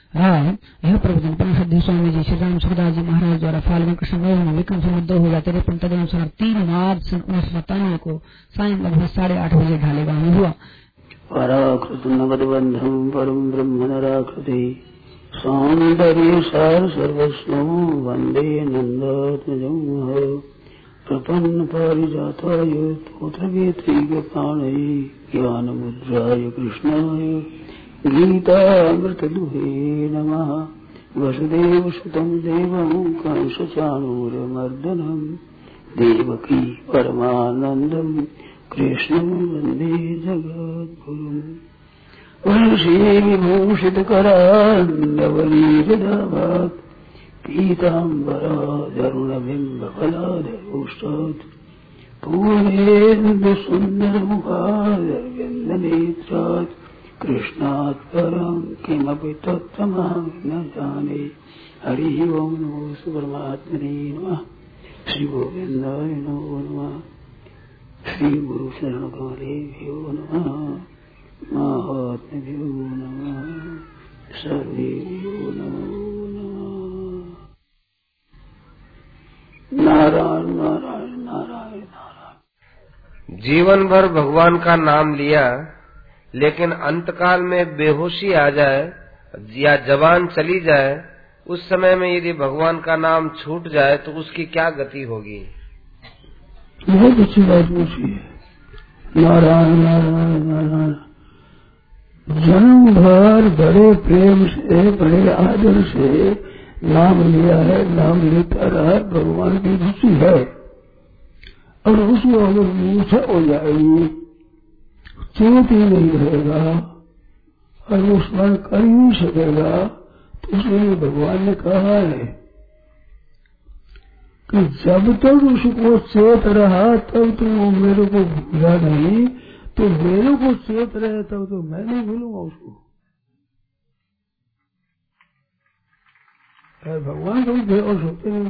राम यह प्रवचन परिषद स्वामी जी श्री राम सुखदास जी महाराज द्वारा फाल्गुन कृष्ण में विक्रम संवत 2053 तदनुसार 3 मार्च सन 1997 को सायं लगभग 8:30 बजे ढालेगांव में हुआ। पराकृत नवदबंधम परम ब्रह्म नराकृति सौंदर्य सार सर्वस्व वंदे नंदात्मजं प्रपन्न पारिजाताय तोत्रवेत्रैकपाणये ज्ञानमुद्राय कृष्णाय गीतामृतदुहे नमः। वसुदेवसुतं देवं कंसचाणूरमर्दनं देवकी परमानन्दं कृष्णं वन्दे जगद्गुरुम्। वंशीविभूषितकरान्नवनीरदाभात् पीताम्बरादरुणबिम्बफलाधरोष्टात् पूर्णेन्दुसुन्दरमुखारविन्दनेत्रात् कृष्णात् परं किमपि तत्त्वमहं न जाने। हरिः ओं नमो परमात्मने नमः। श्री गोविन्दाय नमो नमः। श्री गुरु शरणकमलेभ्यो नमः। महात्म्यो नमः। सर्वेभ्यो नमो नमः। नारायण नारायण नारायण नारायण। जीवन भर भगवान का नाम लिया, लेकिन अंतकाल में बेहोशी आ जाए या जबान चली जाए, उस समय में यदि भगवान का नाम छूट जाए तो उसकी क्या गति होगी? बहुत अच्छी बात पूछी है। नारायण नारायण नारायण। जन्म भर बड़े प्रेम से बड़े आदर से नाम लिया है, नाम लेता रहा, भगवान की रुचि है, और उसमें अगर मूर्छा हो जाएगी, चेत ही नहीं रहेगा और वो स्मरण कर ही नहीं सकेगा, तो इसलिए भगवान ने कहा है कि जब तक उसको चेत रहा तब तो वो मेरे को भूला नहीं, तो मेरे को चेत रहे तब तो मैं नहीं भूलूंगा उसको। भगवान कभी बेहोश होते नहीं।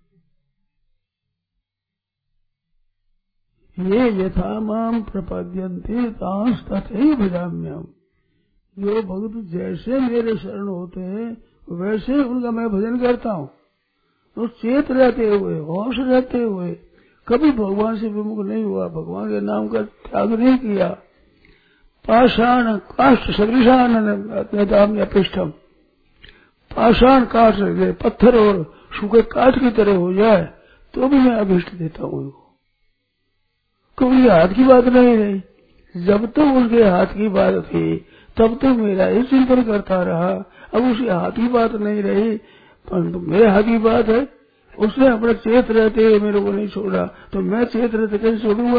ये यथा माम प्रपद्यन्ते तांस तथैव भजाम्यहम्। जो भक्त जैसे मेरे शरण होते हैं वैसे उनका मैं भजन करता हूँ। तो चेत रहते हुए, होश रहते हुए, कभी भगवान से विमुख नहीं हुआ, भगवान के नाम का त्याग नहीं किया। पाषाण काष्ठ सदृशान अपिष्टम। पाषाण काष्ठ पत्थर और सूखे काठ की तरह हो जाए तो भी मैं अभिष्ट देता हूँ उनको। कभी हाथ की बात नहीं रही, जब तक उसके हाथ की बात थी तब तक मेरा ही चिंतन करता रहा। अब उसके हाथ की बात नहीं रही, परंतु मेरे हाथ की बात है। उसने अपना चेत रहते हुए मेरे को नहीं छोड़ा, तो मैं चेत रहते कैसे छोड़ूंगा?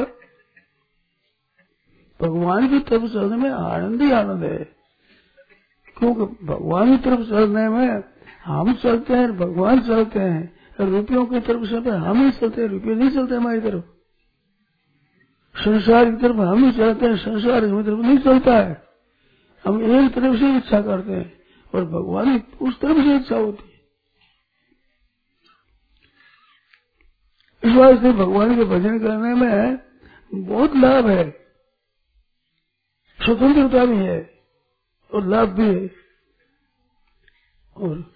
भगवान की तरफ चलने में आनंद ही आनंद है, क्योंकि भगवान की तरफ चलने में हम चलते हैं, भगवान चलते हैं। रुपयों की तरफ चलते हैं, हम ही चलते हैं, रुपये नहीं चलते हमारी तरफ। संसार की तरफ हम ही चलते हैं, संसार की तरफ नहीं चलता है। हम एक तरफ से इच्छा करते हैं और भगवान की उस तरफ से इच्छा होती है। इस वास्ते भगवान के भजन करने में बहुत लाभ है, स्वतंत्रता भी है और लाभ भी है। और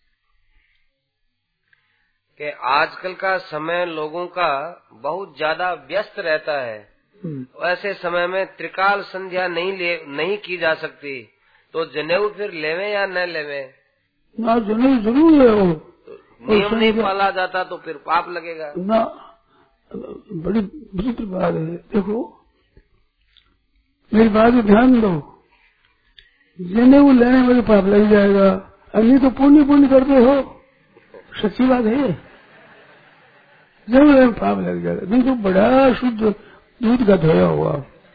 कि आजकल का समय लोगों का बहुत ज्यादा व्यस्त रहता है, ऐसे समय में त्रिकाल संध्या नहीं की जा सकती, तो जनेऊ फिर लेवे या न लेवे? ना, जनेऊ जरूर है। वो नियम नहीं पाला जाता तो फिर पाप लगेगा ना। बड़ी विचित्र बात है। देखो मेरी बात ध्यान दो, जनेऊ लेने में पाप लग जाएगा, अभी तो पुण्य पुण्य करते हो, सच्ची बात है। जनेऊ लेने में पाप लग जाएगा, नहीं तो बड़ा शुद्ध दूध का धोया हुआ,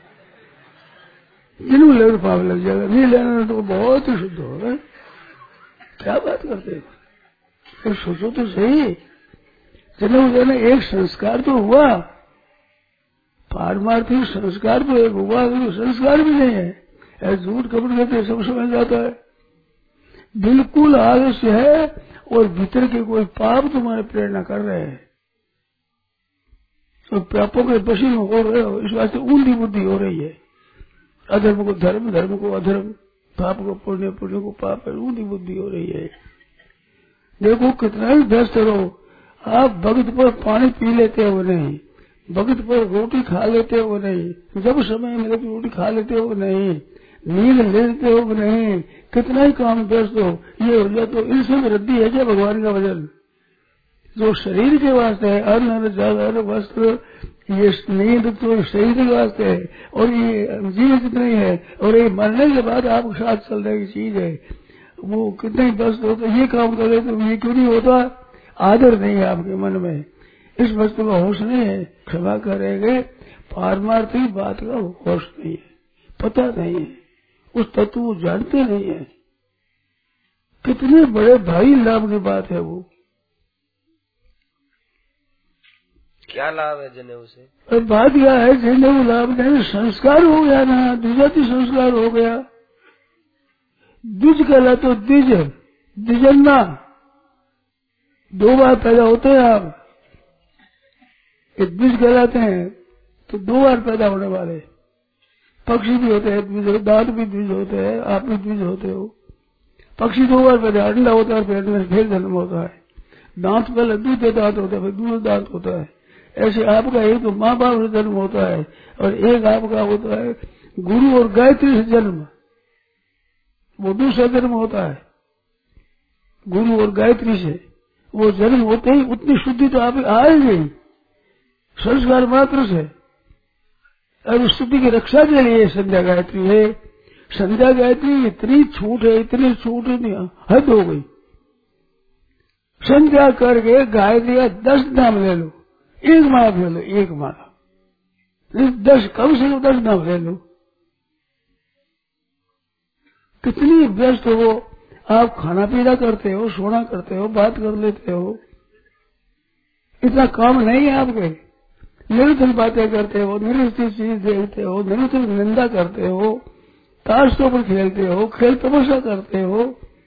जनेऊ लेने में पाप लग जाएगा, नहीं लेने तो बहुत ही शुद्ध होगा। क्या बात करते हो? फिर सोचो तो सही, जनेऊ लेना एक संस्कार तो हुआ, पारमार्थिक संस्कार तो एक हुआ, तो संस्कार भी नहीं है। झूठ कपट करते सब समझ जाता है, बिल्कुल आलस्य है और भीतर के कोई पाप तुम्हारे प्रेरणा कर रहे हैं, तो पापों के वशी में हो रहे हो। इस वास्ते ऊंधी बुद्धि हो रही है, अधर्म को धर्म, धर्म को अधर्म, पाप को पुण्य, पुण्य को पाप है, ऊंधी बुद्धि हो रही है। देखो कितना ही व्यस्त रहो, आप वक्त पर पानी पी लेते हो नहीं, वक्त पर रोटी खा लेते हो नहीं, जब समय मिले तो रोटी खा लेते हो नहीं, नींद लेते हो नहीं, कितना ही काम व्यस्त हो, ये हो जाए तो इनसे वृद्धि है क्या भगवान का वजन? जो शरीर के वास्ते है, अन्न जल वस्त्र, ये नींद तो शरीर के वास्ते है, और ये जीवित नहीं है, और ये मरने के बाद आपके साथ चलने की चीज है, वो कितने व्यस्त होते, ये काम करे तो ये क्यों नहीं होता? आदर नहीं है आपके मन में, इस वस्तु का होश नहीं है, क्षमा करेंगे, पारमार्थिक बात का होश नहीं है, पता नहीं है, उस तत्व को जानते नहीं है। कितने बड़े भाई लाभ की बात है वो। क्या लाभ है जनेऊ से? और बात क्या है, जनेऊ लाभ नहीं, संस्कार हो गया ना, द्विजाति संस्कार हो गया। द्विज कहला तो द्विज, द्विजन्ना, 2 बार पैदा होते हैं आप, द्विज कहलाते हैं, तो 2 बार पैदा होने वाले। पक्षी भी होते हैं द्विज, दांत भी द्विज होते हैं, आप भी द्विज होते हो। पक्षी 2 बार पैदा, अंडा होता है, पेट में फिर जन्म होता है। दांत पहले दूसरे दांत होता है, फिर दूसरा दांत होता है। ऐसे आपका एक तो माँ बाप से जन्म होता है, और एक आपका होता है गुरु और गायत्री से जन्म, वो दूसरा जन्म होता है। गुरु और गायत्री से वो जन्म होते ही उतनी शुद्धि तो आप आएगी संस्कार मात्र से। और उस शुद्धि की रक्षा के लिए संध्या गायत्री है। संध्या गायत्री इतनी छूट है, इतनी छूट नहीं, हद हो गई। संध्या करके गायत्री का 10 नाम ले लो, 1 माला ले लो, 1 माला, 10 कम से कम 10 नाम ले लो। कितनी व्यस्त हो आप, खाना पीना करते हो, सोना करते हो, बात कर लेते हो, इतना काम नहीं है आपके। निरंतर बातें करते हो, निरंतर चीज देखते हो, निरंतर निंदा करते हो, ताश के ऊपर खेलते हो, खेल तमाशा करते हो,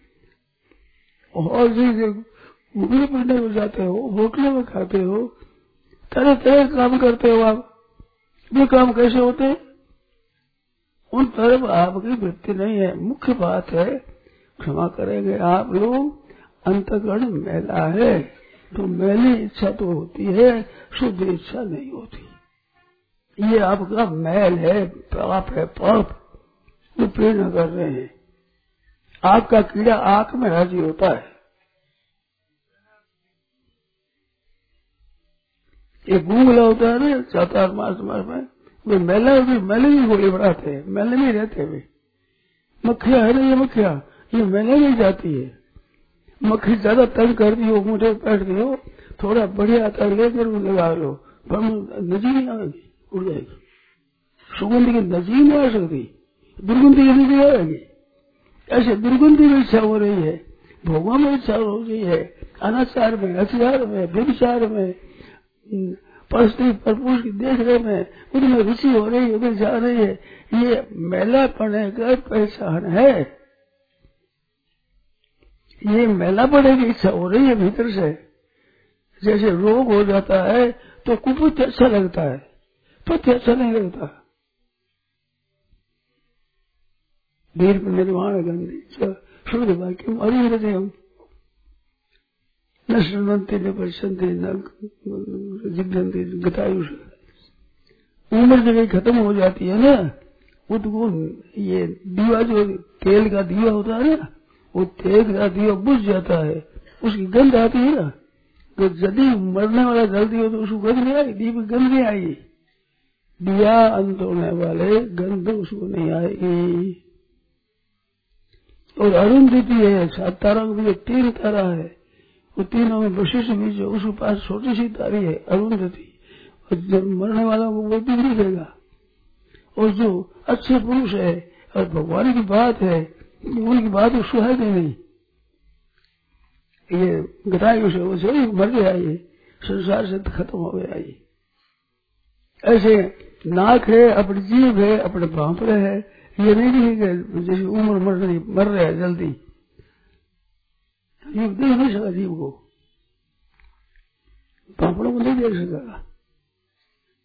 और घूमने फिरने में जाते हो, होटलों में खाते हो, तरह तरह काम करते हो आप। ये काम कैसे होते हैं? उन तरफ आपकी वृत्ति नहीं है। मुख्य बात है, क्षमा करेंगे आप लोग, अंतःकरण मैला है, तो मैली इच्छा तो होती है, शुद्ध इच्छा नहीं होती। ये आपका मैल है, पाप है, पाप जो प्रेरणा कर रहे हैं। आपका कीड़ा आंख में राजी होता है। ये गूंगला होता है ना 4 मास में, वे मैला मैले भी गोली बढ़ाते हैं, मैले में रहते वे। मक्खियां है ना, ये मक्खियां, ये मैले में जाती है। मक्खी ज्यादा तंग करती हो, मुझे बैठती हो, थोड़ा बढ़िया आता लेकर लगा लो, पर नजी नहीं आएगी, उड़ जाएगी। सुगंध की नजी नहीं आ सकती, दुर्गंधी की नजी आएगी। ऐसे दुर्गंधी में इच्छा हो रही है, भोगों में इच्छा हो रही है, अनाचार में, हथियार में, व्यभिचार में, परस्त्री परपुरुष की देखने में, उनमें रुचि हो रही है, उधर जा रही है। ये मैला पड़ने का पहचान है। ये मैला पड़ने की इच्छा हो रही है भीतर से। जैसे रोग हो जाता है तो कुपुत्य अच्छा लगता है, पथ्य अच्छा नहीं लगता। धीर निर्वाण गंधी शुद्ध वाक्य हृदय न श्रृणवंती न पश्यन्ति न जिघ्रन्ति गतायुष। उम्र जब खत्म हो जाती है ना, उसको ये दीवा जो तेल का दीवा होता है ना, वो तेल का दीवा बुझ जाता है, उसकी गंध आती है ना। तो यदि मरने वाला जल्दी हो तो उसको गंध नहीं आई, दीप गंध नहीं आएगी। दिया अंत होने वाले गंध उसको नहीं आएगी। और अरुंधति है, 7 तारों में 3 तारा है, वो तीनों में वशिष्ठ बीज है, उसके पास छोटी सी तारी है अरुंधति। और जब मरने वाला वो भी दिखेगा। और जो अच्छे पुरुष है और भगवान की बात है, उनकी बात उसको है कि नहीं। ये गतायुष है, वो सही मर गया, ये संसार से खत्म हो गया। ये ऐसे नाक है, अपनी जीभ है, अपने भांपड़े है, ये नहीं दिखेगा जैसे उम्र मर रहा है जल्दी। ये देख नहीं सका जीव को, पापड़ों को नहीं देख सका।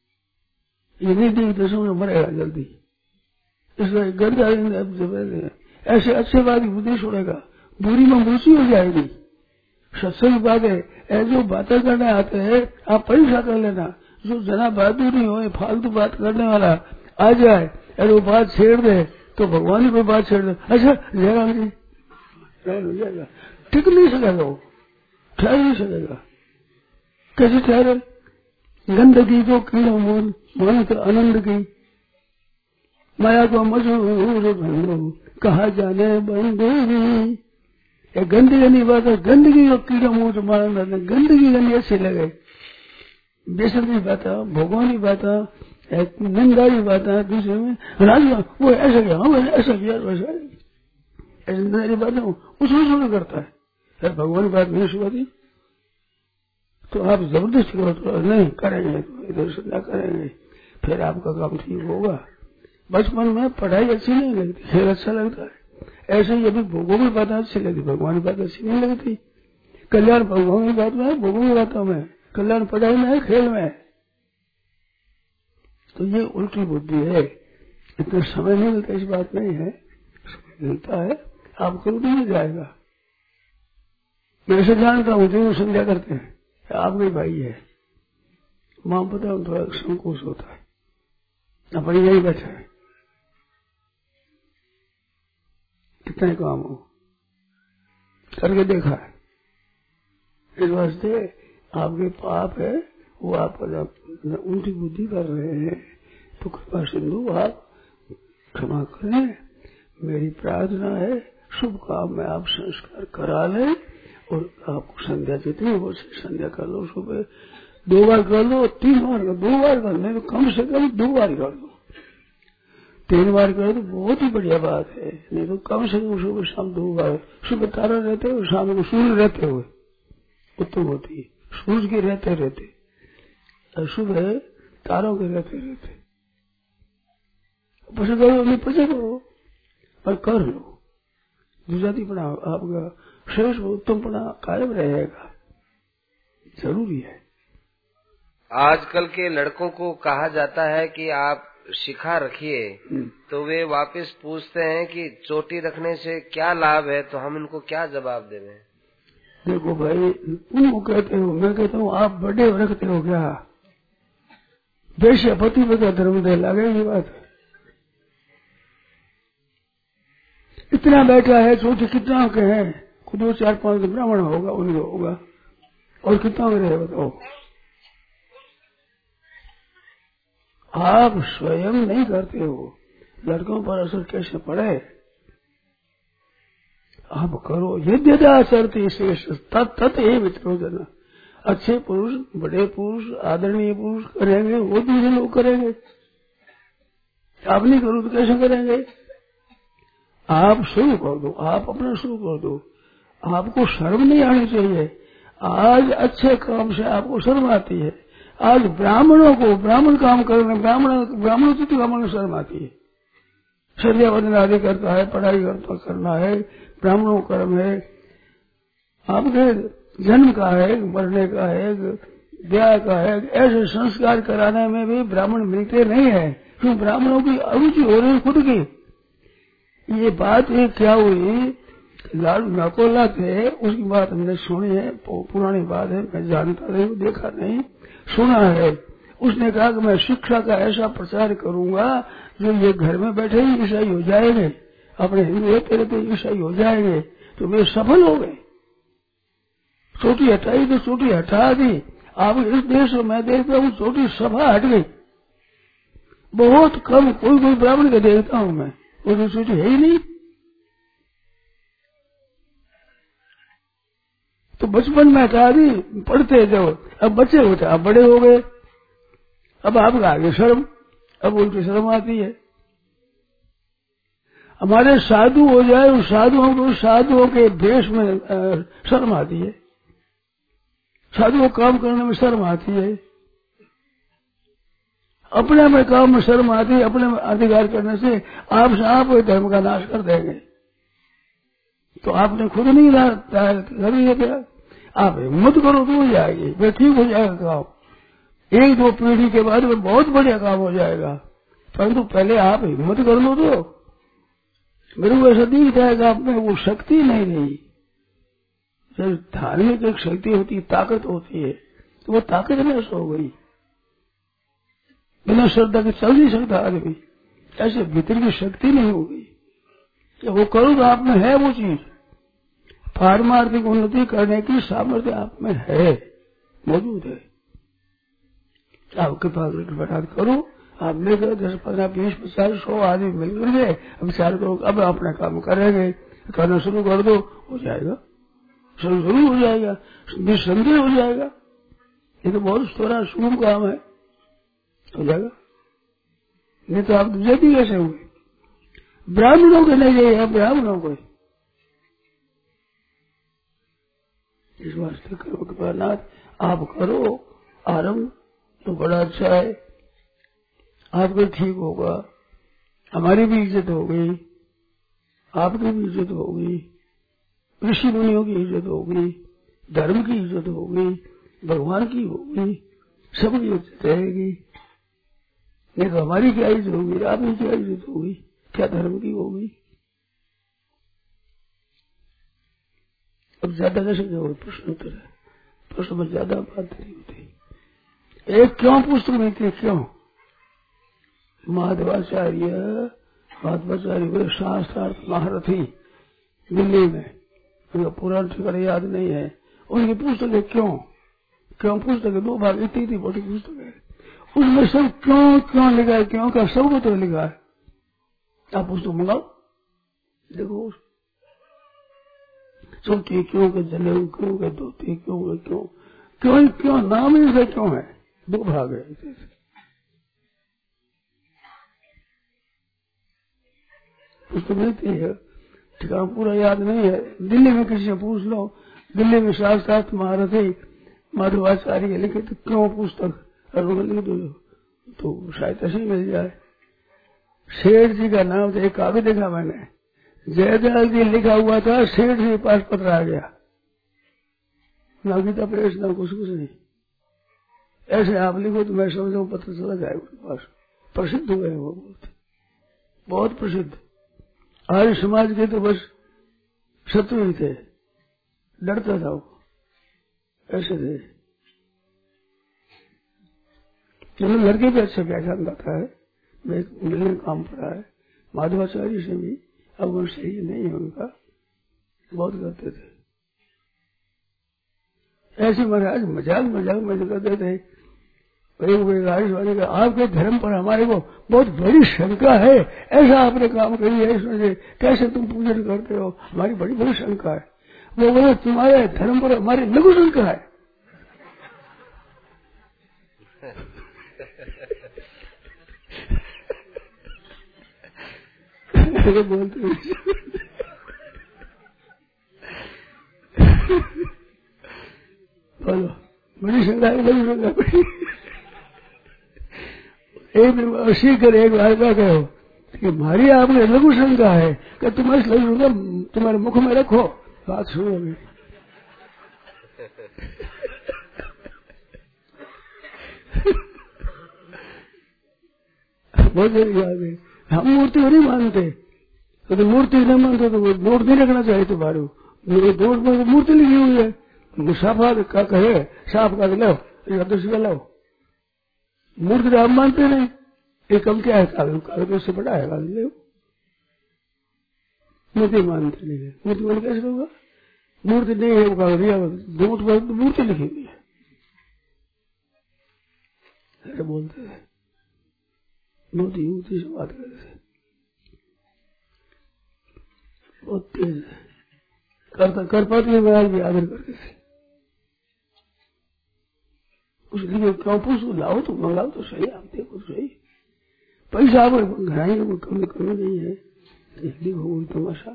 ये नहीं देख दशों में मरेगा जल्दी। इसलिए गंध ऐसे अच्छे बात की बुद्धि छोड़ेगा, बुरी में बुरी हो जाएगी। सत्संग बात है, जो बातें करने आते हैं आप परीक्षा कर लेना, जो जना बहादुर नहीं हो, फालतू बात करने वाला आ जाए और वो बात छेड़ दे तो भगवान की कोई बात छेड़ दे, अच्छा जयराम जी हो जाएगा, टिक नहीं सकेगा, वो ठहर नहीं सकेगा। कैसे ठहरे? गंदगी को कीड़ा मोल मानत आनंद की, माया को मजबूर कहा जाने बंदेगी। ये गंदगी नहीं बात है, गंदगी को कीड़ा मोल मानना, गंदगी गंदी अच्छी लगे, बेसन की बात है, भगवान की बात है, निंदा की बात है, दूसरे में राज वो ऐसा किया, हाँ ऐसा किया, वैसा ऐसी निंदा बात है, उसमें शुरू करता है। फिर भगवान की बात नहीं सुनाती तो आप जबरदस्ती करो तो नहीं करेंगे, तो इधर से क्या करेंगे, फिर आपका काम ठीक होगा। बचपन में पढ़ाई अच्छी नहीं लगती, खेल अच्छा लगता है, ऐसे ही अभी भोगों की बात अच्छी लगती, भगवान की बात अच्छी नहीं लगती। कल्याण भगवान की बात में है, भोगों की बातों में, कल्याण पढ़ाई में है, खेल में है। तो ये उल्टी बुद्धि है, इतना समय नहीं मिलता, इस बात नहीं है, समय मिलता है, आपको नहीं जाएगा। मैं ऐसे जानता हूँ जो संध्या करते हैं, आपके भाई है, मां पता थोड़ा संकोच होता है, अपन यही बैठा है, कितने काम हो करके देखा है। इस वास्ते आपके पाप है, वो आप उल्टी बुद्धि कर रहे हैं, तो कृपा सिंधु आप क्षमा करें। मेरी प्रार्थना है शुभ काम में आप संस्कार करा लें और आपको संध्या जितनी हो सके संध्या कर लो, सुबह 2 बार कर लो, 3 बार कर, 2 बार कर, नहीं तो कम से कम 2 बार कर दो, 3 बार कर दो बहुत ही बढ़िया बात है, नहीं तो कम से कम सुबह शाम 2 बार, सुबह तारा रहते हुए शाम को सूर्य रहते हुए उत्तम होती है, सूर्य के रहते रहते और सुबह तारों के रहते रहते, पसंद करो नहीं पसंद करो पर कर लो, गुजरातीपना आपका श्रेष्ठ उत्तमपना कायम रहेगा, जरूरी है। आजकल के लड़कों को कहा जाता है कि आप शिखा रखिए, तो वे वापस पूछते हैं कि चोटी रखने से क्या लाभ है, तो हम इनको क्या जवाब दें? देखो भाई, उनको कहते हो, मैं कहता हूँ आप बड़े रखते हो क्या? वैश्य पति पता धर्म दे लगेगी बात। इतना बैठा है, चोटी कितना के हैं, 2 4 5 ब्राह्मण होगा, उनका होगा, और कितना रहे बताओ। आप स्वयं नहीं करते हो, लड़कों पर असर कैसे पड़े? आप करो, यद्यदाचरति श्रेष्ठ तत् एव वित्रोजना। अच्छे पुरुष, बड़े पुरुष, आदरणीय पुरुष करेंगे, वो दूसरे लोग करेंगे, आप नहीं करो तो कैसे करेंगे? आप शुरू कर दो, आप अपना शुरू कर दो, आपको शर्म नहीं आनी चाहिए। आज अच्छे काम से आपको शर्म आती है, आज ब्राह्मणों को ब्राह्मण काम करने, ब्राह्मणों तो काम शर्म आती है, संध्या वंदन आदि करता है, पढ़ाई करना है, ब्राह्मणों कर्म है, आपके जन्म का है, मरने का है, ब्याह का है, ऐसे संस्कार कराने में भी ब्राह्मण मिलते नहीं है, क्यों? ब्राह्मणों की अरुचि हो रही खुद की। ये बात एक क्या हुई, लाल नकोला थे, उसकी बात हमने सुनी है, पुरानी बात है, मैं जानता नहीं, देखा नहीं, सुना है। उसने कहा कि मैं शिक्षा का ऐसा प्रचार करूंगा जो ये घर में बैठे ही ईसाई हो जाएंगे, अपने हिंदू रहते रहते ईसाई हो जाएंगे, तो वे सफल हो गए। चोटी हटाई तो चोटी हटा दी। आप इस देश में देखता हूँ चोटी सभा हट गई, बहुत कम, कोई ब्राह्मण के देखता हूँ मैं, वो चोटी है ही नहीं। तो बचपन में हटा दी, पढ़ते जब, अब बच्चे होते, अब बड़े हो गए, अब आपका आगे शर्म, अब उनकी शर्म आती है। हमारे साधु हो जाए, उन साधुओं को साधुओं के भेष में शर्म आती है, साधुओं काम करने में शर्म आती है, अपने में काम में शर्म आती है, अपने में अधिकार करने से आप धर्म का नाश कर देंगे। तो आपने खुद नहीं कर लिया क्या? आप हिम्मत करो तो हो जाएगी, वे ठीक हो जाएगा काम, 1-2 पीढ़ी के बाद में बहुत बढ़िया काम हो जाएगा, परंतु पहले आप हिम्मत कर लो तो मेरे को ऐसा दिख जाएगा आप में वो शक्ति नहीं रही। जब धार्मिक एक शक्ति होती है, ताकत होती है, तो वो ताकत नष्ट हो गई। बिना श्रद्धा के चल नहीं सकता आदमी। ऐसे भीतर की शक्ति नहीं हो गई। जब वो करो तो आप में है वो चीज। पारमार्थिक उन्नति करने की सामर्थ्य आप में है, मौजूद है। आप कृपा करो। आप लेकर 10, 15, 20, 50, 100 आदमी मिल गए, अब विचार करो अब अपना काम करेंगे, करना शुरू कर दो, हो जाएगा, शुरू हो जाएगा, निसंदेह हो जाएगा। ये तो बहुत थोड़ा शुभ काम है, हो जाएगा। नहीं तो आप दूसरे भी कैसे हुए? ब्राह्मणों के नहीं जाइए, ब्राह्मणों को इस वास्ते करो कृपानाथ, आप करो आरंभ तो बड़ा अच्छा है। आपको ठीक होगा, हमारी भी इज्जत हो गई, आपकी भी इज्जत हो गई, ऋषि मुनियों की इज्जत हो गई, धर्म की इज्जत हो गई, भगवान की हो गई, सबकी इज्जत रहेगी। नहीं तो हमारी क्या इज्जत होगी, आपकी क्या इज्जत होगी, क्या धर्म की होगी। अब ज्यादा कैसे जो प्रश्न उत्तर है, प्रश्न में ज्यादा बात नहीं होती। एक क्यों पुस्तक नहीं थी, क्यों? माधवाचार्य शास्त्रार्थ महारथी दिल्ली में, उनका पुराना ठिकाना याद नहीं है, उनकी पुस्तक है क्यों पुस्तक है, 2 भाग, इतनी बड़ी पुस्तक है। उसमें सब क्यों लिखा है, क्यों का सब तो लिखा है। आप पुस्तक मंगाओ, देखो चौकी क्यों के जनेऊ क्यों के धोती क्यों नाम ही क्यों है, 2 भाग है। पुस्तक मिलती है, ठिकाना पूरा याद नहीं है। दिल्ली में किसी से पूछ लो, दिल्ली में शास्त्रार्थ महारथी माधवाचार्य लिखे तो क्यों पुस्तक लिख दो तो शायद ऐसे मिल जाए। शेठ जी का नाम एक कागज देखा मैंने, जयदयाल जी लिखा हुआ था, शेठ जी पास पत्र आ गया, ना गीता प्रेस ना कुछ नहीं। ऐसे आप लिखो तो मैं समझू पत्र चला जाएगा उनके पास। प्रसिद्ध हुए वो, बहुत प्रसिद्ध। आर्य समाज के तो बस शत्रु ही थे, डरता था वो, ऐसे थे। चलो लड़के भी अच्छा व्याख्यान करता है, मिलने काम पड़ा है माधवाचार्य से भी, अब वो सही नहीं है उनका, बहुत करते थे ऐसे। महाराज मजाक में करते थे। का आपके धर्म पर हमारे को बहुत बड़ी शंका है, ऐसा आपने काम करी है, इसमें कैसे तुम पूजन करते हो, हमारी बड़ी बड़ी शंका है। वो बोले तुम्हारे धर्म पर हमारी लघु शंका है। बोलते बोलो बड़ी शंका है, लघु शंका बड़ी। एक बार क्या कहो कि हमारी आपने लघु शंका है कि तुम इस लघु शंका तुम्हारे मुख में रखो, बात सुनो मेरी। बहुत बड़ी बात है। हम मूर्ति को नहीं मानते, तो मूर्ति नहीं मानते तो नोट नहीं रखना चाहिए तुम्हारे। नोट में मूर्ति लिखी हुई है, मुसाफा का कहे साफ का लो, का लो। मूर्ति आप मानते नहीं, एक कम क्या है, कागज उससे बड़ा है, कागज ले। मूर्ति मानते नहीं है, मूर्ति मान कैसे होगा? मूर्ति नहीं है, वो कागज नोट पर मूर्ति लिखी हुई है, ऐसे बोलते हैं। मूर्ति युक्ति से बात करते थे, बहुत तेज कर पाती है, महाराज भी आदर करते थे। कुछ लिखे क्यों पूछो, लाओ तो मंगाओ तो सही, आप देखो तो सही। पैसा आप घराई में कमी नहीं है, लिखो तमाशा।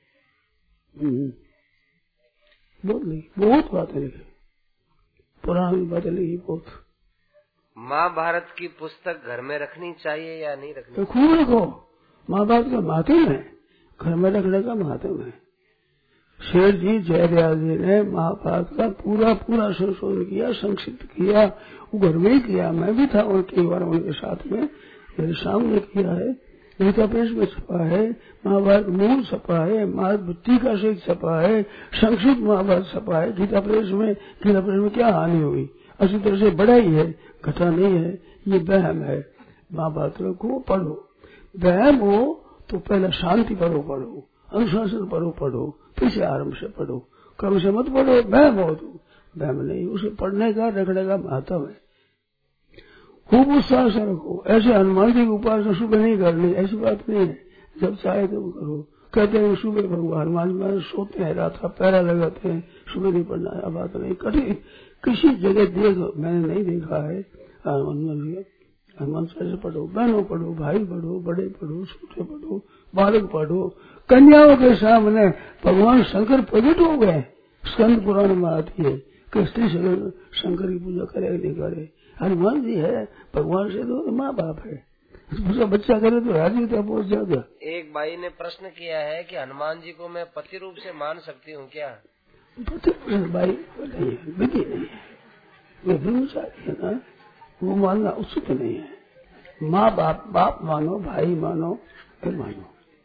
बहुत बातें लिखी, पुरानी बातें लिखी बहुत। महाभारत की पुस्तक घर में रखनी चाहिए या नहीं रखनी? तो खूब रखो, महाभारत का महात्म है, घर में रखने का महात्म है। शेर जी जयदयाल जी ने महाभारत का पूरा संशोधन किया, संक्षिप्त किया, वो घर में ही किया। मैं भी था और कई बार उनके साथ में, मेरे सामने किया है। गीता प्रेस में छपा है, महाभारत मूल छपा है, महाभारत टीका से छपा है, संक्षिप्त महाभारत छपा है गीता प्रेस में। गीता प्रेस में क्या हानि हुई? अच्छी तरह से बढ़ाई है, घटा नहीं है। ये वहम है। महाभारत को पढ़ो, वहम हो तो पहले शांति पढ़ो, अनुशासन पढ़ो, फिर से आरंभ से पढ़ो, क्रम से मत पढ़ो। वहम हो तो वहम नहीं, उसे पढ़ने का रखने का महत्व है। खूब उत्साह से रखो। ऐसे हनुमान जी की उपासना सुबह नहीं करनी, ऐसी बात नहीं है, जब चाहे तब करो। कहते हैं सुबह भगवान हनुमान जी सोते हैं, रात का पहरा लगाते हैं, सुबह नहीं पढ़ना है, बात नहीं। कभी किसी जगह देखो, मैंने नहीं देखा है हनुमान चालीसा पढ़ो, बहनों पढ़ो, भाई पढ़ो, बड़े पढ़ो, छोटे पढ़ो, बालक पढ़ो। कन्याओं के सामने भगवान शंकर प्रकट हो गए। स्कंद पुराण में आती है कि स्त्री शंकर की पूजा करे नहीं करे। हनुमान जी है, भगवान से तो माँ बाप है, दूसरा बच्चा करे तो राजी होता बहुत ज्यादा। एक भाई ने प्रश्न किया है कि हनुमान जी को मैं पति रूप से मान सकती हूँ क्या? पति भाई नहीं है, विधि नहीं है, वे ब्रह्मचारी है ना, वो मानना उचित नहीं है। माँ बाप मानो, भाई मानो, फिर मानो।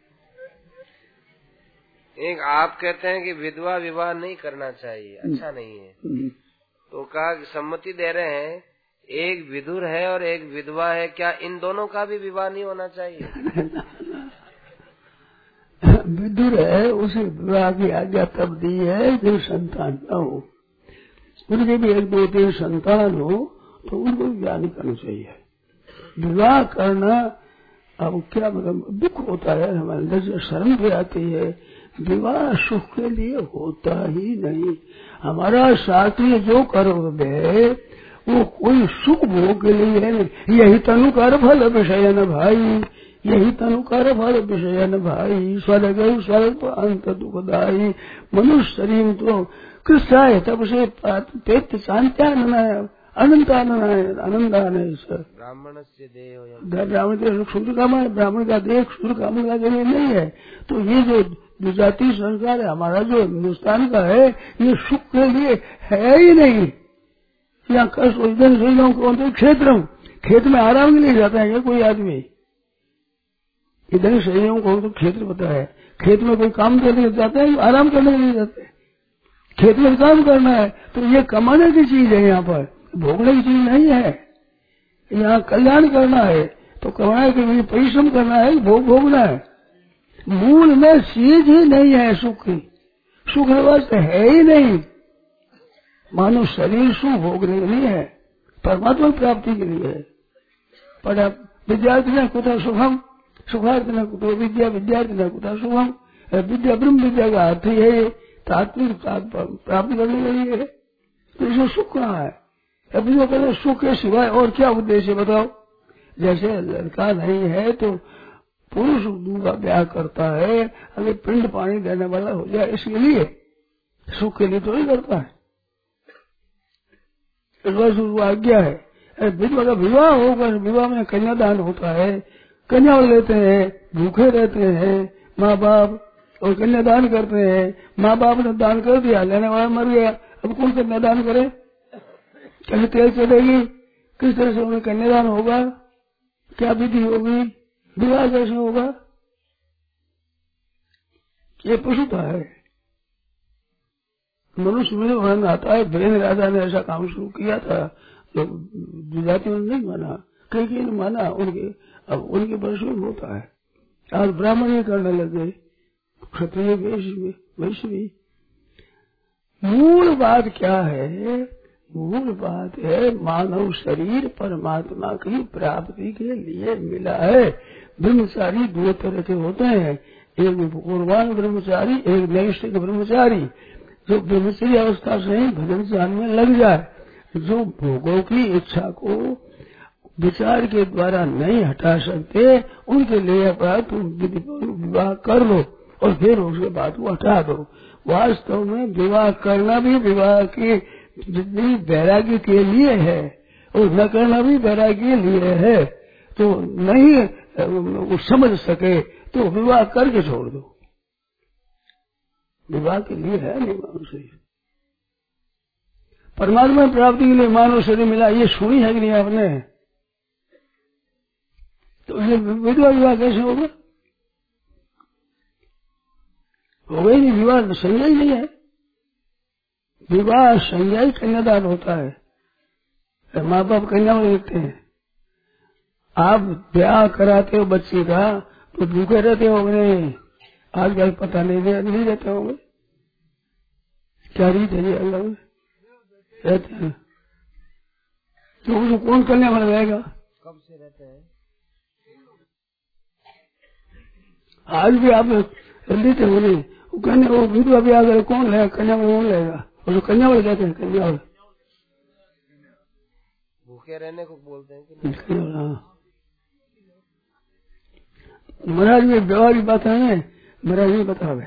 एक आप कहते हैं कि विधवा विवाह नहीं करना चाहिए, अच्छा नहीं है, तो कहा सम्मति दे रहे हैं, एक विधुर है और एक विधवा है, क्या इन दोनों का भी विवाह नहीं होना चाहिए? विधुर है, उसे विवाह की आज्ञा तब दी है जब संतान न हो। उनके भी 1-2-3 संतान हो तो उनको विवाह नहीं करना चाहिए। विवाह करना अब क्या मतलब दुख होता है, हमारे अंदर से शर्म भी आती है। विवाह सुख के लिए होता ही नहीं। हमारा शास्त्रीय जो कर्तव्य है वो कोई सुख भोग के लिए है नहीं। यही तनुकार फल विषय न भाई, यही तनुकार फल विषय न भाई, स्वर्ग स्वर्ग अंत दुखदाई। मनुष्य शरीर तो कृष्ण है, तब से पेट शांत्यान आनंदान सर। ब्राह्मण से देह, ब्राह्मण शूद्र काम है, ब्राह्मण का देह शूद्र काम का देह नहीं है। तो ये जो विजातीय संस्कार है हमारा जो हिंदुस्तान का है, ये सुख के लिए है ही नहीं। यहाँ कष्ट कौन क्षेत्र, खेत में आराम के लिए जाता है क्या कोई आदमी? इधर शरीरों को तो क्षेत्र पता है, खेत में कोई काम करने के लिए जाता है, आराम करने के लिए जाते हैं। खेत में काम करना है तो ये कमाने की चीज है, यहाँ पर भोगने की चीज नहीं है। यहाँ कल्याण करना है तो कमाने के लिए परिश्रम करना है, भोगना है। मूल में चीज ही नहीं है सुख की, सुख वास्ते है ही नहीं। मानो शरीर सुख भोगने के लिए है, परमात्मा प्राप्ति के लिए है। पर विद्यार्थी ने कुछ सुखम, सुखार्थ न कुतो विद्या, विद्यार्थी न कुछ सुखम। विद्या ब्रह्म विद्या का अर्थ ही है तात्विक प्राप्ति करने के लिए है, तो इसमें सुख कहाँ है? अभी वो कहते सुख के सिवाय और क्या उद्देश्य बताओ? जैसे लड़का नहीं है तो पुरुष दूसरा ब्याह करता है, अगर पिंड पानी देने वाला हो जाए इसके लिए, सुख के लिए तो नहीं करता है। इस बार आज्ञा है। विधवा का विवाह होगा, विवाह में कन्यादान होता है, कन्या लेते हैं, भूखे रहते हैं माँ बाप और कन्यादान करते हैं। माँ बाप ने दान कर दिया, लेने वाला मर गया, अब कौन कन्यादान करे? कैसे तेल चलेगी? किस तरह से उन्हें कन्यादान होगा? क्या विधि होगी? विवाह कैसे होगा? ये पशुता है। मनुष्य में वर्णन आता है, ब्रह्म राजा ने ऐसा काम शुरू किया था, जो जातियों ने नहीं माना, कई ने माना, अब उनके वर्ष में होता है। आज ब्राह्मण ही करने लगे, क्षत्रिय वैश्य भी। मूल बात क्या है? मूल बात है मानव शरीर परमात्मा की प्राप्ति के लिए मिला है। ब्रह्मचारी 2 तरह के होते हैं, एक पूर्वान ब्रह्मचारी, एक नैष्ठिक ब्रह्मचारी। जो ब्रह्मचर्य अवस्था से ही भजन ध्यान में लग जाए, जो भोगों की इच्छा को विचार के द्वारा नहीं हटा सकते, उनके लिए तुम विवाह कर लो और फिर उसके बाद वो हटा दो। वास्तव में विवाह करना भी विवाह की जितनी वैराग्य के लिए है और न करना भी वैराग्य के लिए है। तो नहीं समझ सके तो विवाह करके छोड़ दो, विवाह के लिए है नहीं मानव शरीर। परमात्मा प्राप्ति के लिए मानव शरीर मिला, ये सुनी है कि नहीं आपने? तो ये विधवा विवाह कैसे होगा? होगा ही नहीं, विवाह संज्ञा ही नहीं है। विवाह संज्ञा ही कन्यादान होता है। माँ बाप कन्या में देखते हैं। आप ब्याह कराते हो बच्चे का तो भूखे रहते हो नहीं, आजकल पता नहीं रहते होंगे क्या रीत है ये अलग रहते हैं। तो उसको कौन कन्या बन जाएगा? कब से रहते हैं? आज भी आप लेते हो नहीं, वो कन्या वो विधवा ब्याह करे कौन लेगा? कन्या में कौन लेगा? वो कन्या वाले कहते हैं, कन्या वाले भूखे रहने को बोलते हैं कि महाराज ये व्यवहारिक बात है। महाराज ये बतावे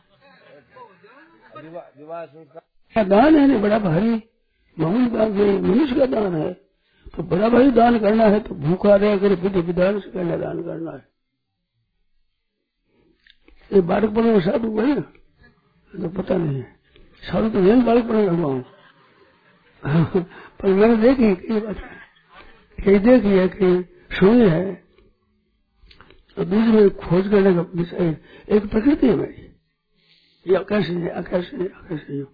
विवाह संस्कार दान है नहीं बड़ा भारी, मामूली दान मनुष्य का दान है। तो बड़ा भारी दान करना है तो भूखा रह कर विधि विधान से करना दान करना है। ये बालकपन में साधु हुआ है तो पता नहीं है, साधु तो यही बालकपन में हुआ हूँ पर मैंने देखी कई बात कहीं देखी है, कहीं सुनी है। तो दूसरे खोज करने का विषय एक प्रकृति है मेरी, ये आकर्षण आकर्षण आकर्षण।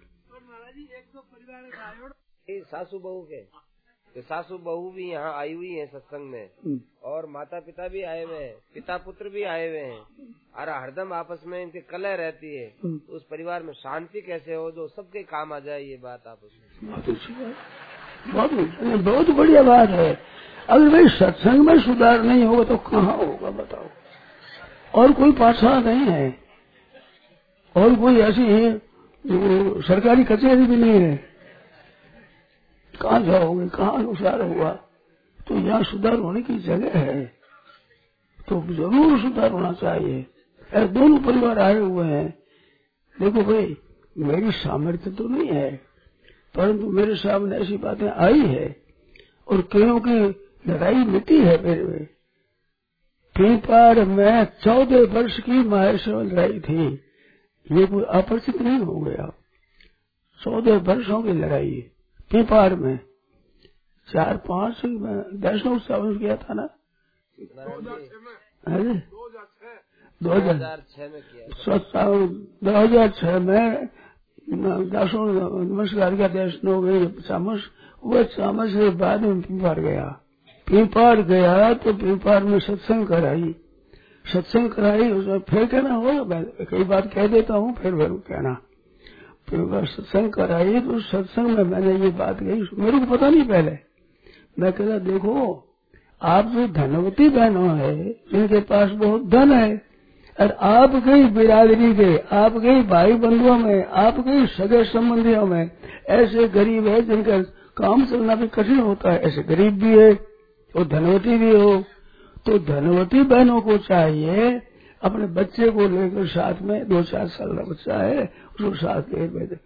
सासू बहू के तो सासू बहू भी यहाँ आई हुई है सत्संग में, और माता पिता भी आए हुए हैं, पिता पुत्र भी आए हुए हैं, और हरदम आपस में इनकी कलह रहती है। तो उस परिवार में शांति कैसे हो जो सबके काम आ जाए, ये बात आपस में बहुत अच्छी बात, बहुत बढ़िया बात है। अगर भाई सत्संग में सुधार नहीं होगा तो कहाँ होगा बताओ? और कोई पाठशाला नहीं है, और कोई ऐसी सरकारी कचहरी भी नहीं है, कहाँ जाओगे, कहाँ सुधार होगा? तो यहाँ सुधार होने की जगह है, तो जरूर सुधार होना चाहिए। ऐसे दोनों परिवार आए हुए हैं। देखो भाई मेरी सामर्थ्य तो नहीं है, परंतु मेरे सामने ऐसी बातें आई है और कईयों की लड़ाई मिटी है मेरे में। पीपाड़ में 14 वर्ष की माहेश लड़ाई थी, ये कोई अपरिचित नहीं हो गया। 14 वर्षों की लड़ाई पीपाड़ में 4-5 10 उत्सव किया था ना 2006 में किया। 2006 में दसों नमस्कार का दर्शन हो गई चामच, वो चामच के बाद में पीपाड़ गया तो पीपाड़ में सत्संग कराई उसमें फिर कहना होगा, कई बात कह देता हूँ फिर कहना। सत्संग कराई तो सत्संग में मैंने ये बात कही, मेरे को पता नहीं पहले। मैं कहता देखो आप जो धनवती बहनों है जिनके पास बहुत धन है, और आपके बिरादरी के आपके भाई बंधुओं में आपके सगे संबंधियों में ऐसे गरीब है जिनका काम चलना भी कठिन होता है, ऐसे गरीब भी है और धनवती भी हो, तो धनवती बहनों को चाहिए अपने बच्चे को लेकर साथ में 2-4 साल का बच्चा है उसको साथ ले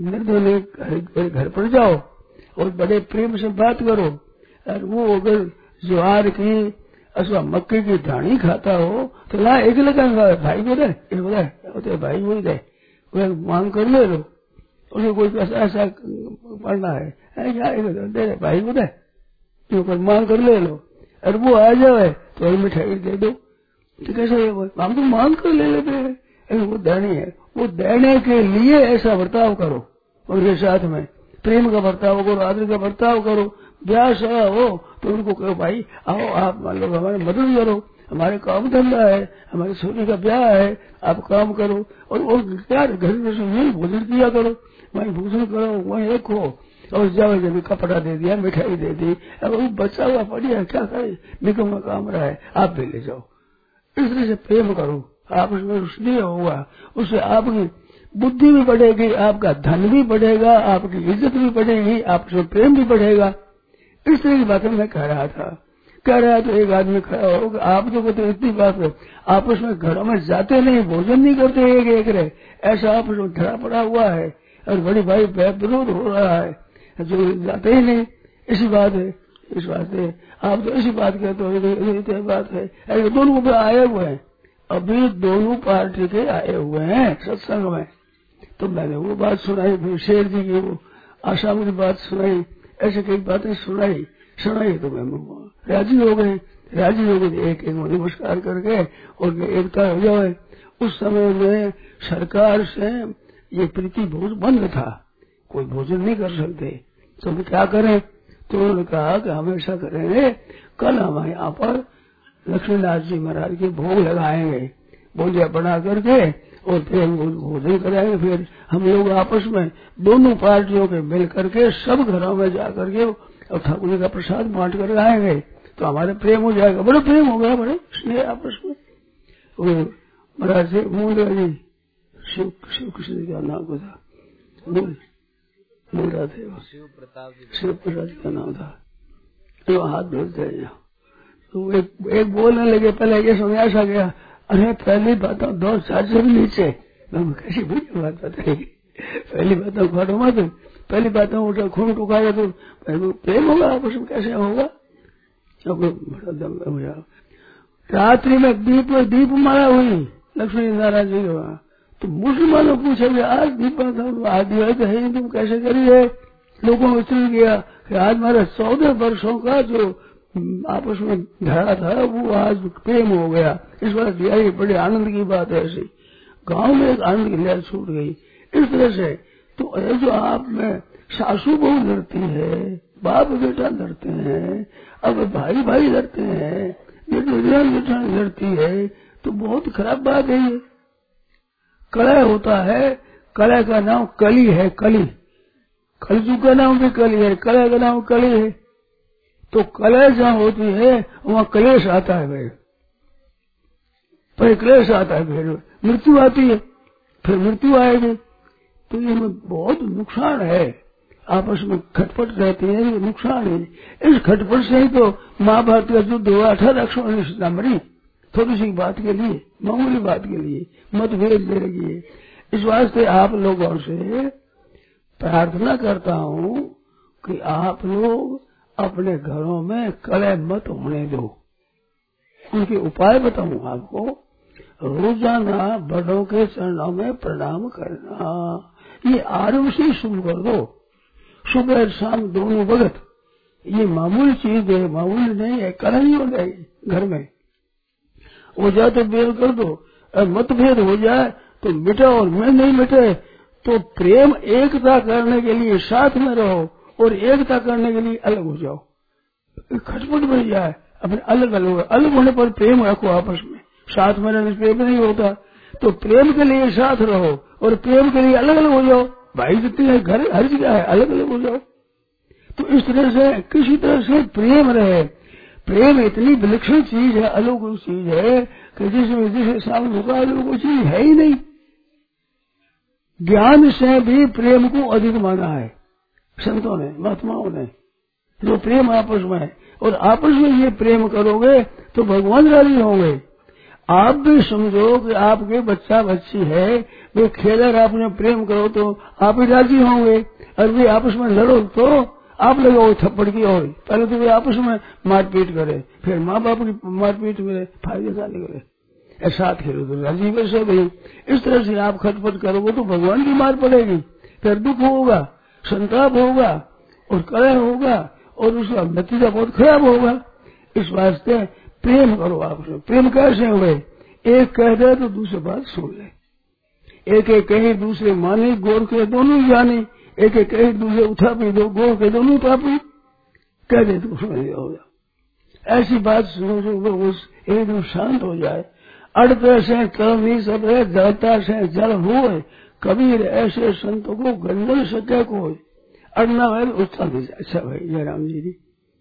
निर्धन घर पर जाओ और बड़े प्रेम से बात करो। और वो अगर ज्वार की अथवा मक्के की दानी खाता हो तो ला एक लगा भाई को दे भाई वो दे, मांग कर ले लो, उसको कोई पैसा ऐसा पढ़ना है दे भाई को दे, मांग कर ले लो। और वो आ जाए तो मिठाई दे दो, तो कैसे हम तो मांग कर ले लेते हैं, वो देनी है, वो देने के लिए ऐसा बर्ताव करो उनके साथ में, प्रेम का बर्ताव करो, आदर का बर्ताव करो। ब्याह सभा हो तो उनको कहो भाई आओ आप मान लो हमारे मदद करो, हमारे काम धंधा है, हमारे सोने का ब्याह है, आप काम करो। और वो क्या घर में से भोजन किया करो, वहीं भोजन करो, वहीं रखो, और जाओ जब कपड़ा दे दिया मिठाई दे दी, अब वो बचा हुआ पड़िया क्या करे, निकम का काम रहा है आप भी ले जाओ। इस तरह से प्रेम करो, आप उसमें स्नेह होगा, उससे आपकी बुद्धि भी बढ़ेगी, आपका धन भी बढ़ेगा, आपकी इज्जत भी बढ़ेगी, आपसे प्रेम भी बढ़ेगा। इस तरह की बातें मैं कह रहा था तो एक आदमी खड़ा हो, आप तो कहते इतनी बात है, आपस में घरों में जाते नहीं, भोजन नहीं करते एक रहे, ऐसा आपस में धरा पड़ा हुआ है और बड़ी भाई विरोध हो रहा है, जो जाते ही नहीं। इसी बात है, इस वास्ते आप तो इसी बात कहते हो, बात है। ऐसे दोनों को आए हुए हैं, अभी दोनों पार्टी के आए हुए हैं सत्संग में। तो मैंने वो बात सुनाई, फिर शेर जी की वो आसाम की बात सुनाई, ऐसे कई बातें सुनाई तो मैं राजी हो गई। राजी हो गए, एक एक नमस्कार करके और एकता हो जाए। उस समय में सरकार से ये प्रीति भोज बंद था, कोई भोजन नहीं कर सकते, तो हम क्या करें? तो उन्होंने कहा कि हम ऐसा करेंगे, कल हम यहाँ पर लक्ष्मीनाथ जी महाराज के भोग लगाएंगे, बोलिया बना करके, और फिर भोजन कराएंगे। फिर हम लोग आपस में दोनों पार्टियों के मिल करके सब घरों में जा करके और ठाकुर जी का प्रसाद बांट कर आएंगे, तो हमारे प्रेम हो जाएगा। बड़े प्रेम हो गया, बड़े स्नेह आपस में। महाराज से मूल जी शिव कृष्ण का नाम था, मूल थे, शिव प्रताप का नाम था। तो हाथ धोते हैं, तो एक बोलने लगे, पहले ये समझ आ गया, अरे पहली बात 2-4 से भी नीचे, कैसी बुरी बात बताई। पहली बात घाटो मत, पहली बात उठा खून टुकाया तो प्रेम होगा आपस में, कैसे होगा? रात्रि में दीप माला हुई लक्ष्मी नारायण जी के वहां, तो मुसलमानों पूछे आज दीप आदि है तुम कैसे करिए? लोगों को चल गया कि आज हमारे 14 वर्षों का जो आपस में धड़ा था वो आज प्रेम हो गया। इस बार दिया, बड़े आनंद की बात है। ऐसी गांव में एक आनंद की लहर छूट गई। इस तरह से तो जो आप में सासू बहू लड़ती है, बाप बेटा लड़ते हैं, अब भाई भाई लड़ते हैं, जेठानी लड़ती है, तो बहुत खराब बात है ये। कलह होता है, कलह का नाम कली है, कली, कलयुग का नाम भी कली है, कलह का नाम कली है। तो कलह जहाँ होती है वहाँ क्लेश आता है, फिर क्लेश आता है, फिर मृत्यु आती है, फिर मृत्यु आएगी। तो ये बहुत नुकसान है, आपस में खटपट रहती है, ये नुकसान है। इस खटपट से ही तो महाभारत का युद्ध हुआ, 18 अक्षर सीता मरी, थोड़ी सी बात के लिए, मामूली बात के लिए, मतभेद ले लगी। इस वास्ते आप लोगों से प्रार्थना करता हूँ कि आप लोग अपने घरों में कलह मत होने दो। उनके उपाय बताऊं आपको। रोजाना बड़ों के चरणों में प्रणाम करना, ये आरंभ से शुरू कर दो, सुबह शाम दोनों वक्त। ये मामूली चीज है, मामूली नहीं है, कलह नहीं हो जाएगी घर में। हो जाए तो बेल कर दो, मतभेद हो जाए तो मिटे, और मैं नहीं मिटे तो प्रेम एकता करने के लिए साथ में रहो और एकता करने के लिए अलग हो जाओ। खटपट बढ़ जाए, अपने अलग होने पर प्रेम रखो आपस में, साथ में रहने प्रेम नहीं होता। तो प्रेम के लिए साथ रहो और प्रेम के लिए अलग अलग हो जाओ। भाई जितने हैं घर हर जगह है, अलग अलग हो जाओ। तो इस तरह से किसी तरह से प्रेम रहे। प्रेम इतनी विलक्षण चीज है, अलौकिक चीज है कि जिसके सामने मुकाबले कोई चीज है ही नहीं। ज्ञान से भी प्रेम को अधिक माना है संतों ने, महात्माओं ने। जो प्रेम आपस में है, और आपस में ये प्रेम करोगे तो भगवान राजी होंगे। आप भी समझो कि आपके बच्चा बच्ची है, वे खेलर आपने प्रेम करो तो आप ही राजी होंगे, और वे आपस में लड़ो तो आप लगाओ थप्पड़ की। और पहले तो वे आपस में मारपीट करे, फिर माँ बाप की मारपीट में फायदे का निकले। साथ खेलो तो राजी वैसे भी। इस तरह से आप खटपट करोगे तो भगवान की मार पड़ेगी, फिर दुख होगा, संताप होगा और कलह होगा, और उसका नतीजा बहुत खराब होगा। इस वास्ते प्रेम करो आपसे। प्रेम कैसे हुए? एक कह दे तो दूसरी बात सुन ले, एक एक कहे दूसरे माने, गोर के दोनों जाने, एक एक कहे दूसरे उठा पी दो, गोर के दोनों पापी, कह दे तो समझ होगा। ऐसी बात सुनो जो उस एकदम शांत हो जाए। अड़ते से कर्मी सब है, जलता से जल हुए, कबीर ऐसे संतों को गंजन सके कोई। अड़ना है उसका भी अच्छा भाई जयराम जी।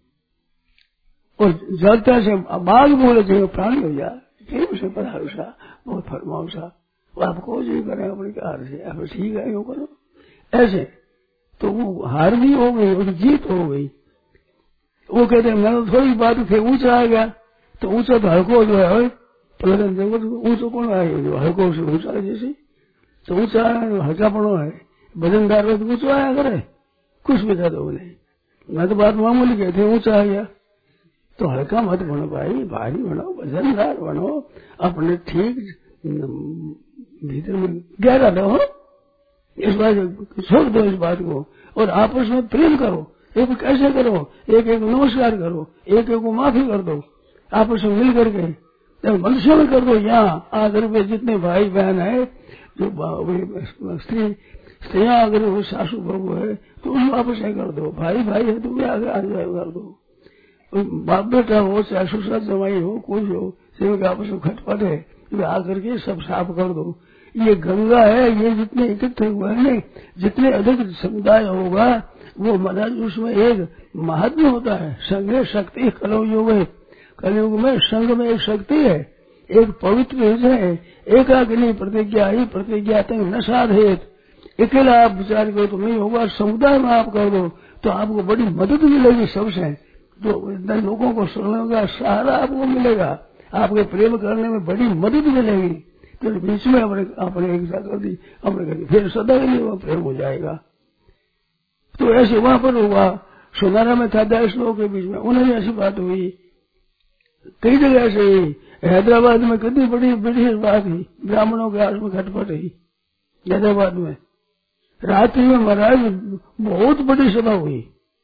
और जलता से बाघ बोले जो प्राणी हो जाए, प्रेम से पधारूसा, बहुत फरमाऊसा, वो आपको जो करें अपने कार से, आप ठीक है यो करो। ऐसे तो वो हार भी हो गई और जीत हो गई। वो कहते मैं तो थोड़ी बात थे, ऊंचा आ गया तो ऊंचा तो हल्को जो है, प्रलंदन जगत ऊंचो कौन आए जो हल्को से ऊंचा है, जैसे तो ऊंचा हल्का पड़ो है, वजनदार हो तो ऊंचा आया करे, कुछ भी था तो बोले। मैं तो बात मामूली कहते ऊंचा आ गया तो हल्का मत बनो भाई, भारी बनो, वजनदार बनो, अपने ठीक भीतर में गहरा रहो। इस बात छोड़ दो इस बात को, और आपस में प्रेम करो। एक कैसे करो? एक एक नमस्कार करो, एक एक को माफी कर दो, आपस में मिल करके जब मनुष्यों में कर दो, यहाँ आकर के जितने भाई बहन है, जो स्त्रियां अगर वो सासू बहू है तो उसमें आपस में कर दो, भाई भाई है तो भी आगे कर दो, बाप बेटा हो चाहे ससुर जमाई हो कोई हो, सिर्फ आपस में खटपट है तो आकर के सब साफ कर दो। ये गंगा है, ये जितने इकट्ठे हुए हैं, जितने अधिक समुदाय होगा वो महाराज उसमें एक महात्मा होता है। संघ शक्ति कलयुग है, कलयुग में संघ में एक शक्ति है, एक पवित्र है। एकाग्नि प्रतिज्ञा ही प्रतिज्ञा तक न साधेत, अकेला आप विचार करो तो नहीं होगा, समुदाय में आप कर दो तो आपको बड़ी मदद मिलेगी सबसे, तो इतने लोगों को सुनने का सहारा आपको मिलेगा, आपके प्रेम करने में बड़ी मदद मिलेगी। तो बीच में अपने एक कर दी, अपने कर दी, फिर सदा के लिए वो प्रेम हो जाएगा। तो ऐसे वहां पर हुआ, सोनारा में था 10 लोगों के बीच में, उन्हें ऐसी बात हुई, कई जगह ऐसे ही। हैदराबाद में कितनी बड़ी ब्रिटिश बात हुई, ब्राह्मणों के आस में खटपट हुई हैदराबाद में। रात्रि में महाराज बहुत बड़ी सभा हुई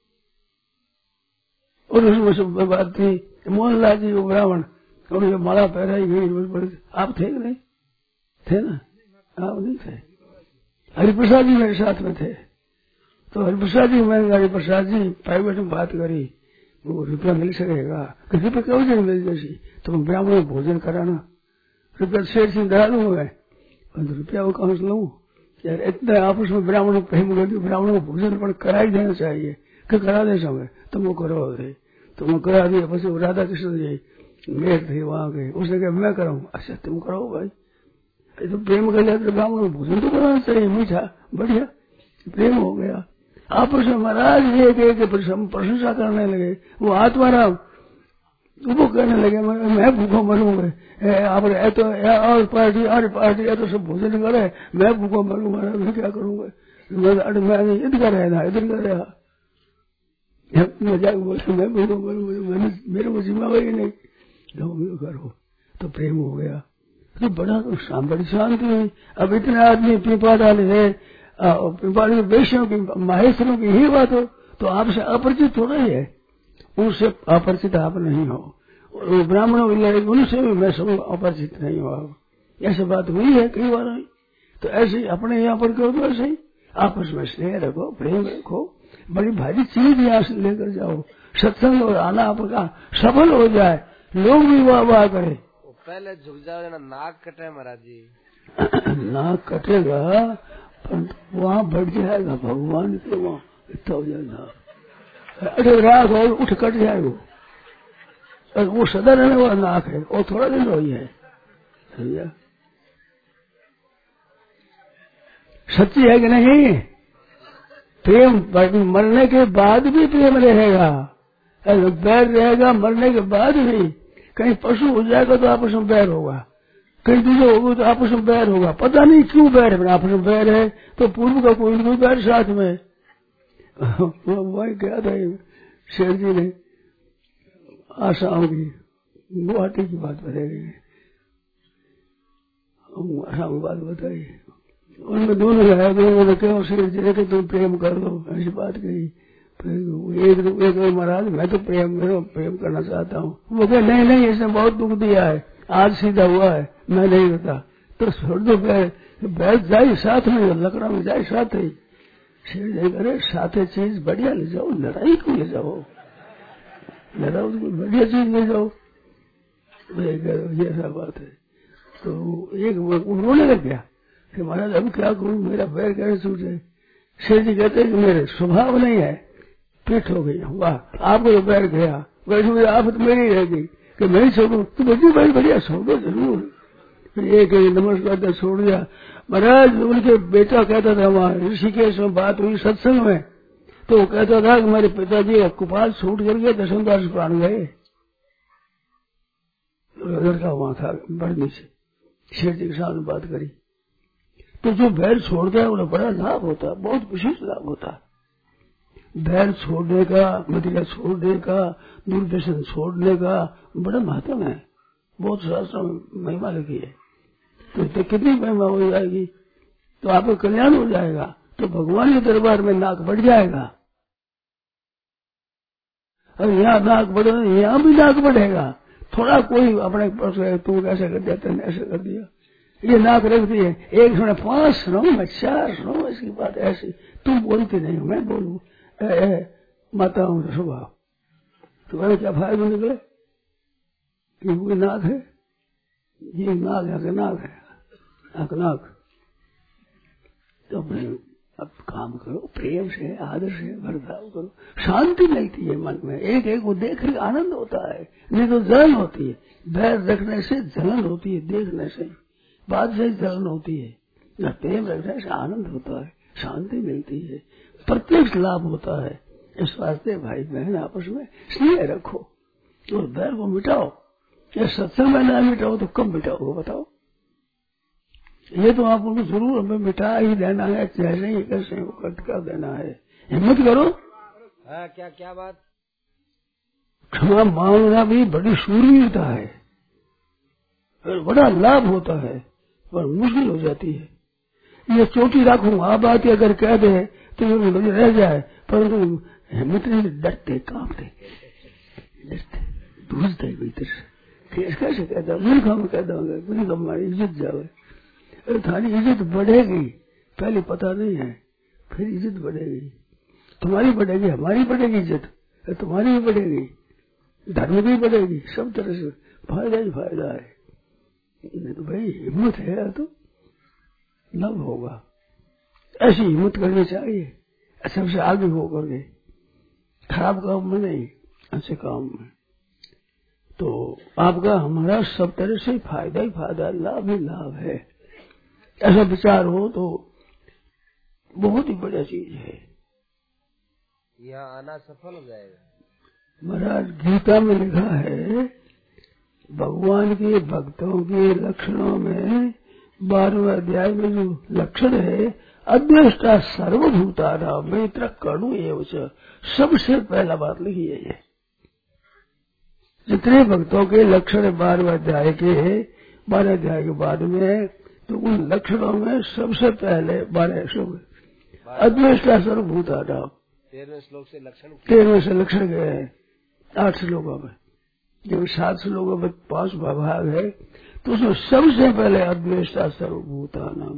और उसमें सब बात थी, मोहनलाल जी वो ब्राह्मण और ये माला पहराई गई। आप थे नहीं? थे ना? आप नहीं थे? हरिप्रसाद जी मेरे साथ में थे। तो हरिप्रसाद जी, मैंने हरिप्रसाद जी प्राइवेट में बात करी, वो रुपया मिल सकेगा? रुपये क्यों नहीं मिल जैसी, तो ब्राह्मणों को भोजन कराना, रुपया शेर सिंह दरा लूंगा मैं, रुपया वो कहाँ से लूँ यार? इतना आपस में ब्राह्मणों को प्रेम करती, ब्राह्मणों को भोजन पर करा ही देना चाहिए कि करा दे समय, तुम वो करो दे, तो मैं करा दिया। बस राधा कृष्ण जी मेर थे वहां के, उसने कहा मैं कराऊं। अच्छा तुम करो भाई, तो प्रेम कर लिया तो ब्राह्मण को भोजन तो कराना चाहिए, मीठा बढ़िया, प्रेम हो गया आपस में। महाराज एक प्रशंसा करने लगे, वो आत्माराम वो कहने लगे मैं भूखो मरूंगा, आप तो और पार्टी तो सब भोजन करे, मैं भूखो मरूंगा, मैं क्या करूंगा, मैं इधर का रहना, इधर का रहा मजाक बोलते, मैं भूखो मरूंगा, मेरे को जिम्मेवारी नहीं, करो। तो प्रेम हो गया, तो बड़ी शांति हुई। अब इतने आदमी पीपा डाले है, पीपाड़ी वैश्यों की माहेश्वरों की ही बात हो तो आपसे अपरिचित थोड़ा ही है, उनसे अपरिचित आप नहीं हो, ब्राह्मणों की लड़ाई उनसे भी मैं सब अपरिचित नहीं हुआ। ऐसी बात हुई है कई बार हुई। तो ऐसे अपने यहाँ पर करो तो ऐसे ही आपस में स्नेह रखो, प्रेम रखो, बड़ी भारी चीज यहाँ से लेकर जाओ, सत्संग और आना आपका सफल हो जाए, लोग भी वाह करें। पहले झुक जाओ ना, नाक कटे महाराज जी। नाक कटेगा पर वहाँ बढ़ जाएगा भगवान के, वहाँ इतना हो जाएगा, अरे रात हो उठ कट जाएगा, वो सदा रहने वाला नाक है, और थोड़ा दिन हो है, समझा? सच्ची है कि नहीं? प्रेम मरने के बाद भी प्रेम रहेगा, बैर रहेगा मरने के बाद भी। कहीं पशु हो जाएगा तो आपस में बैर होगा, कहीं दूसरे होगा तो आपस में बैर होगा, पता नहीं क्यों बैर है, आपस में बैर है तो पूर्व का कोई भी बैर साथ में। वही क्या था शेर जी ने आसाम की गुवाहाटी की बात बताई, आसाम की बात बताई, उनमें दोनों रहा, दोनों ने कहा शेर जी ने तुम प्रेम कर दो, ऐसी बात कही। एक महाराज मैं तो प्रेम करना चाहता हूँ, वो कहे नहीं इसने बहुत दुख दिया है, आज सीधा हुआ है, मैं नहीं होता, तो छोड़ दो, बैठ जाए साथ में, लकड़ा में जाए साथ ही। शेर जी करे साथे चीज बढ़िया ले जाओ, लड़ाई को ले जाओ, लड़ाओ बढ़िया चीज ले जाओ, ये ऐसा बात है। तो एक रोने लग गया कि महाराज अब क्या करूं, मेरा पैर कैसे छूटे। शेर जी कहते कि मेरे स्वभाव नहीं है, पीठ हो गई, वाह आपको तो पैर गया, वैसे आप तो मेरी रहेगी कि मैं ही छोड़ू, तो बच्ची भाई बढ़िया छोड़ो जरूर। फिर एक नमस्कार छोड़ दिया। महाराज उनके बेटा कहता था, वहां ऋषिकेश में बात हुई सत्संग में, तो वो कहता था कि मेरे पिताजी का कुपाल छूट कर गया, दशमदास प्राण गए, लड़का वहां था बढ़ने से। शेर जी के साथ बात करी तो जो बैर छोड़ता है उन्हें बड़ा लाभ होता है, बहुत विशेष लाभ होता है। बैर छोड़ने का, मदिरा छोड़ने का, दूरदर्शन छोड़ने का बड़ा महत्व है, बहुत शास्त्रों में महिमा लिखी है। तो कितनी महिमा हो जाएगी तो आपका कल्याण हो जाएगा, तो भगवान के दरबार में नाक बढ़ जाएगा। और यहाँ नाक बढ़े, यहाँ भी नाक बढ़ेगा थोड़ा कोई अपने पास तू कैसे कर दिया, तेने ऐसे कर दिया, ये नाक रखती है, एक सुने 5 सुनो, मैं 4 सुनो, इसकी बात ऐसी, तू बोलती नहीं, मैं बोलू माता हूं स्वभाव, तुम्हारे क्या फायदा निकले कि कोई नाक है, ये नाक है, नाक है, नाक। तो अब काम करो, प्रेम से, आदर से बर्ताव करो, शांति मिलती है मन में, एक एक को देख के आनंद होता है, नहीं तो जलन होती है, बैर रखने से जलन होती है, देखने से बात से जलन होती है, प्रेम रखने से आनंद होता है, शांति मिलती है, प्रत्यक्ष लाभ होता है। इस वास्ते भाई बहन आपस में स्नेह रखो और बैर को मिटाओ, या सत्संग में ना मिटाओ तो कब मिटाओ बताओ, ये तो आप उनको जरूर हमें मिटा ही देना है, जैसे ही कैसे वो कट कर देना है, हिम्मत करो। हाँ, क्या बात, क्षमा मांगना भी बड़ी शूरवीरता है, बड़ा लाभ होता है, पर मुश्किल हो जाती है। ये चोटी रखूंगा बात अगर कह दे तो ये मुझे रह जाए, परंतु हिम्मत नहीं, डरते कांपते, डरते दूसते भीतर से कैसे कहता, मूर्खा में कहता हूँ, मेरी हमारी इज्जत जावे, थारी इज्जत बढ़ेगी, पहले पता नहीं है, फिर इज्जत बढ़ेगी, तुम्हारी बढ़ेगी, हमारी बढ़ेगी इज्जत, तुम्हारी भी बढ़ेगी, धर्म भी बढ़ेगी, सब तरह से फायदा ही फायदा है। नहीं तो भाई हिम्मत है तो लाभ होगा, ऐसी हिम्मत करनी चाहिए, सबसे आगे होकर के, खराब काम में नहीं, अच्छे काम में, तो आपका हमारा सब तरह से फायदा ही फायदा, लाभ ही लाभ है। ऐसा विचार हो तो बहुत ही बढ़िया चीज है, यहाँ आना सफल हो जाएगा। महाराज गीता में लिखा है, भगवान के भक्तों के लक्षणों में 12वें अध्याय में जो लक्षण है, अद्वेष्टा सर्वभूतानां मैत्र कणु एवं, सबसे पहला बात लिखी है ये, जितने भक्तों के लक्षण 12वें अध्याय के 12 अध्याय के बाद में, तो उन लक्षणों में सबसे पहले 12 श्लोक अद्वेष्टा सर्वभूतानां, 13वें श्लोक से लक्षण, 13वें से लक्षण गए हैं 8 श्लोकों में, जब 7 श्लोकों में 5 भाग है, तो उसमें सबसे पहले अद्वेष्टा सर्वभूतानां,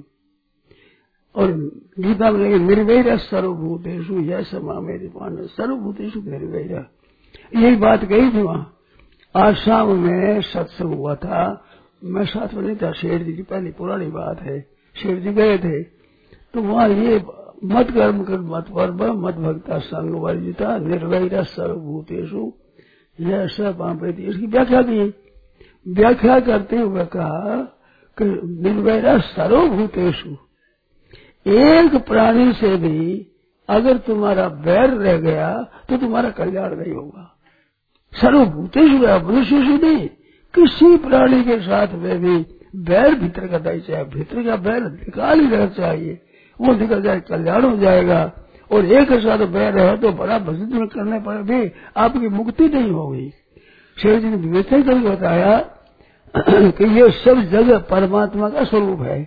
और गीता में लेकिन निर्वैर सर्वभूतेषु यह समा मेरी मान, सर्वभूतेषु निर्वैर, यही बात कही थी वहां। आज शाम में सत्संग हुआ था, मैं साथ में नहीं था, शेर जी की पहली पुरानी बात है, शेर जी गए थे, तो वहां ये मत कर्म कर मत पर्व मत भक्ता संग वर्जिता निर्वैर सर्वभूतेषु यह सब आपेति, इसकी व्याख्या की, व्याख्या करते हुए कहा कि निर्वैर सर्वभूतेषु, एक प्राणी से भी अगर तुम्हारा बैर रह गया तो तुम्हारा कल्याण नहीं होगा। सर्वभूतेषु मनुष्य से नहीं, किसी प्राणी के साथ में भी बैर भीतर का नहीं चाहिए, भीतर का बैर निकाल ही रहना चाहिए, वो निकल जाए कल्याण हो जाएगा। और एक के साथ बैर रहे तो बड़ा भजन करने पर भी आपकी मुक्ति नहीं होगी। शेर जी ने विवेचन करके बताया कि ये सब जगह परमात्मा का स्वरूप है,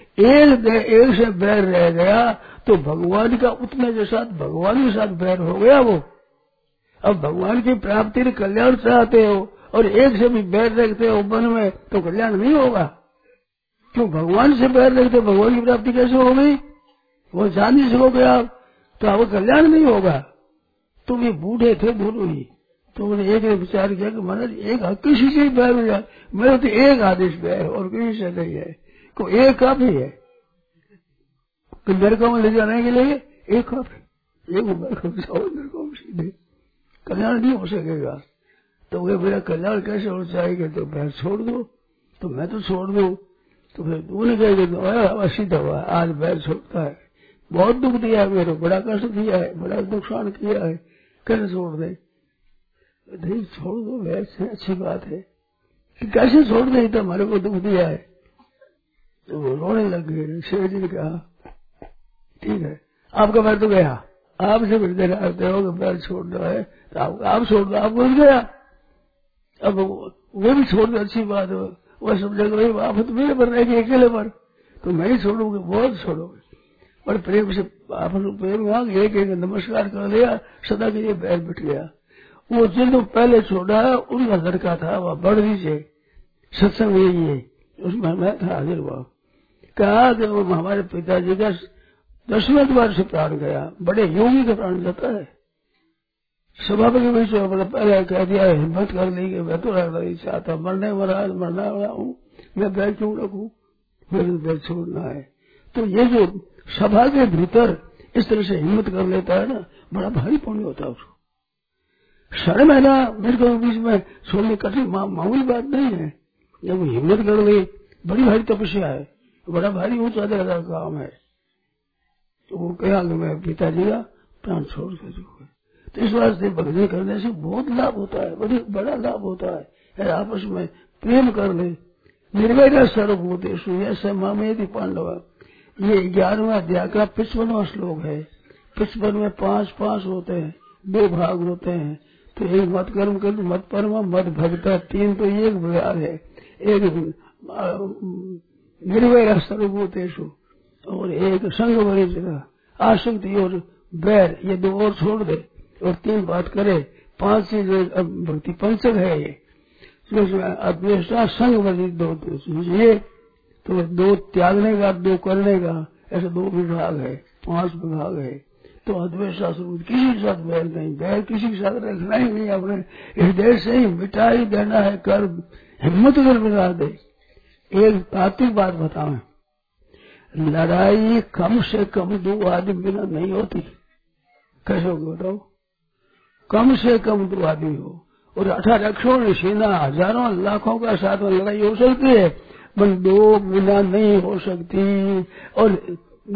एक से बैर रह गया तो भगवान का उतने के साथ भगवान के साथ बैर हो गया वो। अब भगवान की प्राप्ति कल्याण चाहते हो और एक से भी बैर रखते हो मन में, तो कल्याण नहीं होगा। क्यों भगवान से बैर रखते, भगवान की प्राप्ति कैसे होगी? वो जान नहीं सकोगे आप, तो आपको कल्याण नहीं होगा। तो ये बूढ़े थे दोनों ही, तो उन्होंने एक ने विचार किया कि महाराज एक किसी से बैर हो जाए, मेरा तो एक आदेश बैर और किसी से नहीं है, को एक काफी है कि नरकों में ले जाने के लिए एक काफी, एक नरकों में सीधे कल्याण नहीं हो सकेगा। तो वे मेरा कल्याण कैसे हो जाएगा, तो बैर छोड़ दो, तो मैं तो छोड़ दूं। तो फिर उन्होंने कहा सीधा हुआ, आज बैर छोड़ता है, बहुत दुख दिया है मेरे, बड़ा कष्ट दिया है, बड़ा नुकसान किया है, कैसे छोड़ दे? नहीं छोड़ दो, वैसे अच्छी बात है कि कैसे छोड़ दे, तो हमारे को दुख दिया है। तो वो रोने लग गए। शेर जी ने कहा ठीक है, आपका बैर तो गया, आपसे फिर देना आते हो कि बैर छोड़ना है तो आप छोड़ दो, आप बन गया। अब वो भी छोड़ दो, अच्छी बात है, वो समझेगा आप तो मेरे पर रहेगी अकेले पर, तो मैं ही छोड़ूंगी, बहुत छोड़ोगे। पर प्रेम से आप प्रेम एक एक नमस्कार कर लिया, सदा के लिए बैर मिट गया। वो जिनको पहले छोड़ा उनका लड़का था, वह बढ़ दीजिए सत्संग यही है, उसमें मैं था हाजिर हुआ। कहा कि वो हमारे पिताजी का 10वें द्वार से प्राण गया, बड़े योगी का प्राण जाता है। स्वभाव के बीच में पहले कह दिया, हिम्मत कर ली कि मैं तो रखना नहीं चाहता, मरने वाला हूँ, मैं बैठ क्यों रखूं, मेरे बैठ छोड़ना है। तो ये जो सभा के भीतर इस तरह से हिम्मत कर लेता है ना, बड़ा भारी पुण्य होता है उसको। 6.5 महीना मेरे को बीच में छोड़ने कठिन मामूली बात नहीं है। जब वो हिम्मत कर ली, बड़ी भारी तपस्या है, बड़ा भारी ऊंचा का काम है। तो वो कहा कि मैं पिताजी का प्राण छोड़ कर दूंगा। तो इस वास्ते भक्ति करने से बहुत लाभ होता है, बड़ा लाभ होता है। आपस में प्रेम कर ले। निर्वैर सर्वभूतेषु ऐसे मामेति पांडव, ये 11वां अध्याय का 55वां श्लोक है। 55 में 5 होते हैं, 2 भाग होते हैं। तो एक मत कर्म कर, मत परमा, मत भक्ता, 3 तो एक विहार है। एक निर्वैर सर्वभूतेषु और एक संग वरिष्ठ आसक्ति और बैर, ये 2 और छोड़ दे और 3 बात करे। 5 से भक्ति पंचक है ये। अद्वेषा संग वरिष्ठ 2 ये तो 2 त्यागने का, 2 करने का, ऐसे 2 विभाग है, 5 विभाग है। तो अद्वेषा किसी के साथ बैर नहीं, बैर किसी के साथ रखना ही नहीं, अपने हृदय से ही मिटा ही देना है। कर हिम्मत कर मिटा दे। एक तात्विक बात बताओ, लड़ाई कम से कम 2 आदमी बिना नहीं होती। कैसे होगी बताओ? कम से कम 2 आदमी हो और 18 अक्षोण सेना, हजारों लाखों का साथ में लड़ाई हो सकती है, पर 2 बिना नहीं हो सकती। और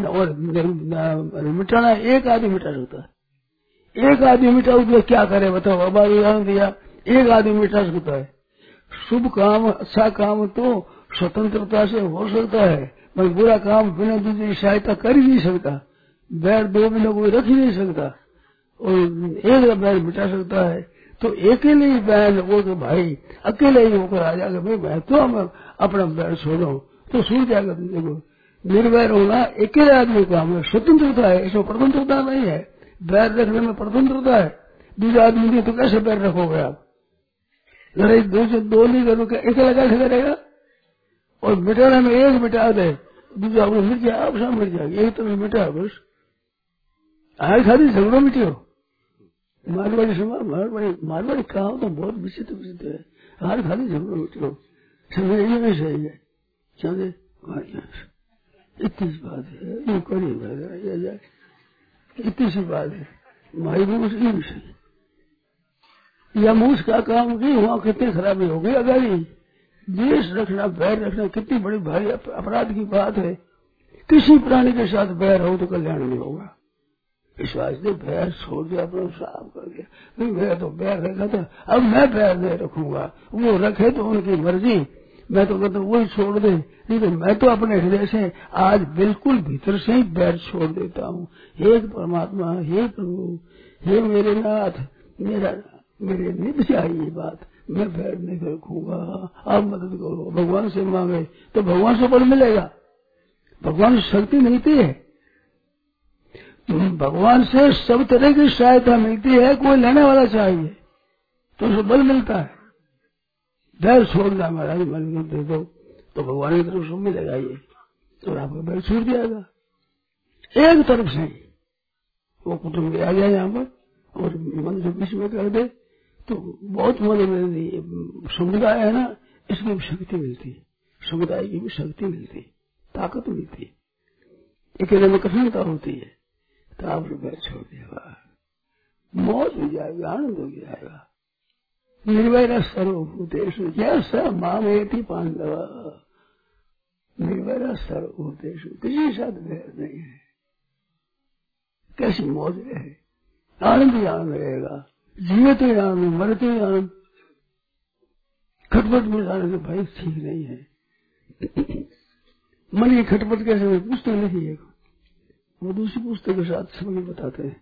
मिटाना एक आदमी मिटा सकता है। एक आदमी मिटा उसको क्या करे बताओ? अब उदाहरण दिया, एक आदमी मिटा सकता है। शुभ काम, अच्छा काम तो स्वतंत्रता से हो सकता है, पर बुरा काम बिना दूसरी सहायता कर ही नहीं सकता। बैर 2 बिना कोई रख ही नहीं सकता और एक बैर मिटा सकता है। तो अकेले ही बैर वो तो भाई अकेले ही होकर आ जाएगा, भाई मैं तो अपना बैर छोड़ो तो छूट जाएगा। देखो निर्वैर होना अकेले आदमी का काम है, स्वतंत्रता है, इसमें स्वतंत्रता नहीं है। बैर रखने में स्वतंत्रता है, दूसरे आदमी की तो कैसे बैर रखोगे आप? लड़ाई 2 से 2 नहीं करोगे, अकेला कैसे करेगा? और मिटाने में एक मिटा दे, दूसरा मिट जाए, आप सब मिट जाएगी, एक तो मिटा बस। आज खाली झगड़ो मिटियो। मारवाड़ी समाज, मारवाड़ी कहा तो बहुत विचित्र है। आज खाली झगड़ो मिटियो, समझ में सही है, चले इतनी सी बात है, ये करी इतनी सी बात है। माई मूस या मूस का काम की वहाँ कितनी खराबी हो गई। अगर देश रखना, बैर रखना कितनी बड़ी भारी अपराध की बात है। किसी प्राणी के साथ बैर हो तो कल्याण नहीं होगा। इस वास्ते बैर छोड़ दिया, अपना साफ कर दिया। मैं तो बैर रखा था, अब मैं बैर नहीं रखूंगा। वो रखे तो उनकी मर्जी, मैं तो कहता हूँ वही छोड़ दे। नहीं तो मैं तो अपने हृदय से आज बिल्कुल भीतर से ही बैर छोड़ देता हूँ। हे परमात्मा, हे प्रभु, हे मेरे नाथ, मेरे निभ चाहिए बात, मैं बैर नहीं रखूंगा, आप मदद करो। भगवान से मांगे तो भगवान से बल मिलेगा। भगवान से शक्ति मिलती है, भगवान से सब तरह की सहायता मिलती है। कोई लेने वाला चाहिए तो उसे बल मिलता है। बैर छोड़ना महाराज, मन दे दो तो भगवान की तरफ से मिलेगा ये, और आपका बैर छूट जाएगा एक तरफ से। वो कुटुंब आ जाए यहाँ पर और मन से बीच में कर दे तो बहुत मदद मिलती है। समुदाय है ना, इसमें भी शक्ति मिलती है, समुदाय की भी शक्ति मिलती है, ताकत मिलती है। अकेले में कठिनता होती है तो आपने बैर छोड़ दिया, मौज हो जाएगी, आनंद हो जाएगा। निर्वैर सर्वभूतेषु जैसा मामेति पांडव, निर्वैर सर्वभूतेषु, किसी साथ बैर नहीं है। कैसी मौज रहे, आनंद ही आनंद रहेगा। जीवित ही आनंद, मरते ही आनंद। खटपट में जाने से भाई ठीक नहीं है। मन की खटपट कैसे पुस्तक नहीं है, वो दूसरी पुस्तक के साथ समझ बताते हैं।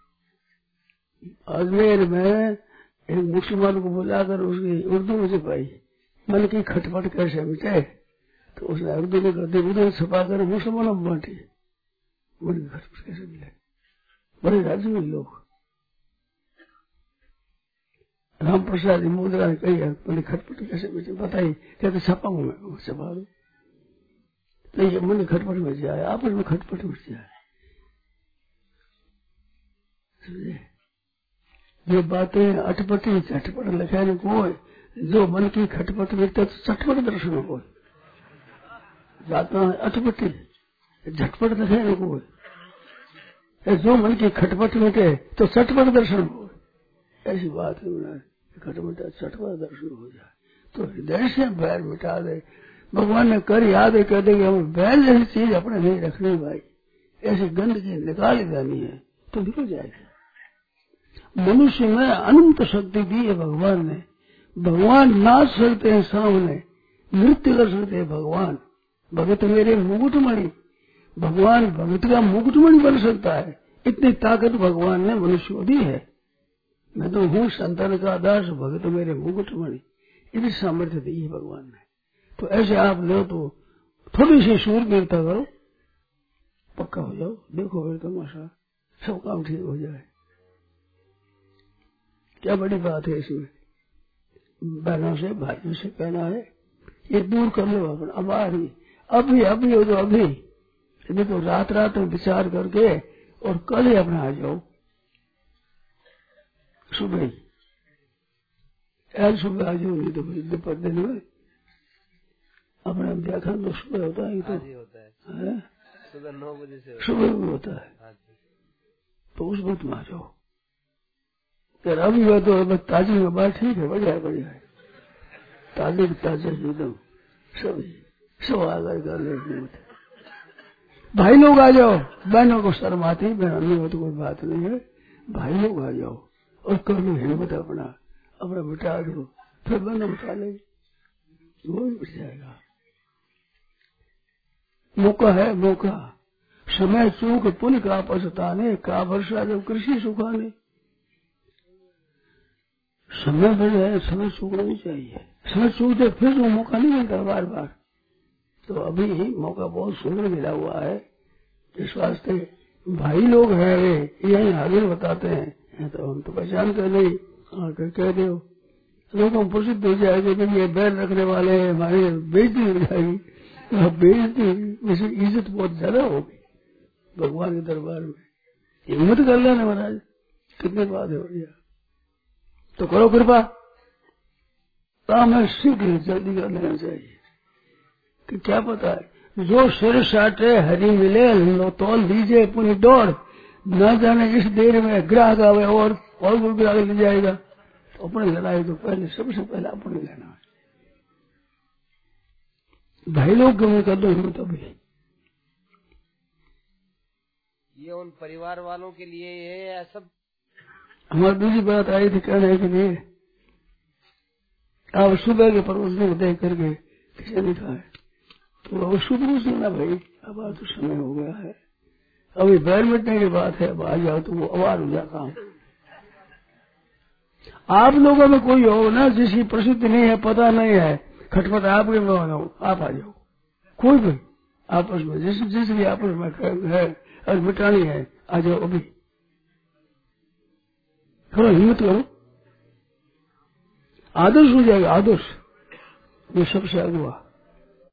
अजमेर में एक मुसलमान को बुलाकर उसकी उर्दू में सिपाही, मन की खटपट कैसे मिटे, तो उसने उर्दू में कर दी, उर्दू में छपा कर मुसलमानों में बांटी। मन की खटपट कैसे मिले, बड़े राज्य में लोग राम प्रसाद जी मुद्रा ने कही है, मैंने खटपट कैसे बताई, कहते छपाऊं मैं, छपा दो। तो ये मन खटपट मच जाए, आपस में खटपट मच जाए। समझे? ये बातें अटपटी झटपट लिखा नहीं कोई, जो मन की खटपट मिटते तो चटपट दर्शन हो। जाता अटपटी झटपट लिखा नहीं कोई, जो मन की खटपट मिटे तो चटपट दर्शन हो। ऐसी बात है, खटपट चटपट दर्शन हो जाए तो हृदय से बैर मिटा दे। भगवान ने कर याद है, कहते कि हमें बैर जैसी चीज अपने नहीं रखनी भाई, ऐसी गंदगी निकाल ही देनी है तो निकल जाएगी। मनुष्य में अनंत शक्ति दी है भगवान ने। भगवान नाच सकते हैं सामने, नृत्य कर सकते हैं भगवान। भगत मेरे मुकुटमणि, भगवान भगत का मुकुटमणि बन सकता है, इतनी ताकत भगवान ने मनुष्य को दी है। मैं तो हूँ संतान का दास, भगत मेरे मुकुटमणि, इतनी सामर्थ्य दी है भगवान ने। तो ऐसे आप लो तो थोड़ी सी शूरवीरता करो, पक्का हो जाओ। देखो फिर तमाशा, सब काम ठीक हो जाए। क्या बड़ी बात है इसमें। बहनों से भाइयों से कहना है, ये दूर कर लो अपना। अब आ रही अभी हो तो अभी, देखो रात में विचार करके और कल ही अपना आ जाओ। सुबह ही सुबह आ जाओ, नहीं तो दोपहर दिन में अपना देखा तो सुबह होता है। तो है सुबह 9 बजे से सुबह भी होता है, तो उस वक्त में आ जाओ। यार अभी हो तो ताजी में बात ठीक है, बढ़िया है, ताजे एकदम सब आकर कर ले। भाई लोग आ जाओ, बहनों को शर्म आती है, बहनों नहीं हो तो कोई बात नहीं है। भाई लोग आ जाओ और कर लो हिम्मत, अपना बिठा दो, फिर बहनों बिठा ले, वो भी बिठ जाएगा। मौका है मौका, समय चूक पुण्य का पछताने, का वर्षा जब कृषि सुखाने। समय बढ़ जाए, समय चूकना नहीं चाहिए। समय चूकते फिर वो मौका नहीं मिलता बार बार। तो अभी मौका बहुत सुंदर मिला हुआ है। इस वास्ते भाई लोग हैं वे, यही हाजिर बताते हैं, तो हम तो पहचानते नहीं, आकर कह दो, लोगों प्रसिद्ध हो जाएगी कि ये बैर रखने वाले हैं, हमारी बेइज्जती हो जाएगी। बेइज्जती वैसे इज्जत बहुत ज्यादा होगी भगवान के दरबार में। हिम्मत कर लेना महाराज, कितनी बात है बढ़िया। तो करो कृपा, काम है शीघ्र जल्दी कर लेना चाहिए। कि क्या पता है, जो सिर साटे हरी मिले, लो तोल दीजिए पुनी दौड़, न जाने इस देर में ग्राहक आवे और कोई ग्राहक ले जाएगा। तो अपने लड़ाई तो पहले सबसे पहले अपने लेना है। भाई लोग क्यों कर दो हिम्मत अभी। ये उन परिवार वालों के लिए ये सब। हमारी दूसरी बात आई थी कहने के लिए, आप सुबह के परोसने को देख करके किसी ने कहा है तो अब सुबह सुनना भाई, अब आज तो समय हो गया है, अभी बैर मिटने की बात है, अब आ जाओ तो वो अवार हो जाता हूँ। आप लोगों में कोई हो ना जिसकी प्रसिद्धि नहीं है, पता नहीं है, खटपट आपके में हो, आप आ जाओ। कोई भी आपस में जिस भी आपस में है और मिटानी है, आ जाओ अभी। थोड़ा हिम्मत करो, आदर्श हो जाएगा। आदर्श ये सबसे अगुआ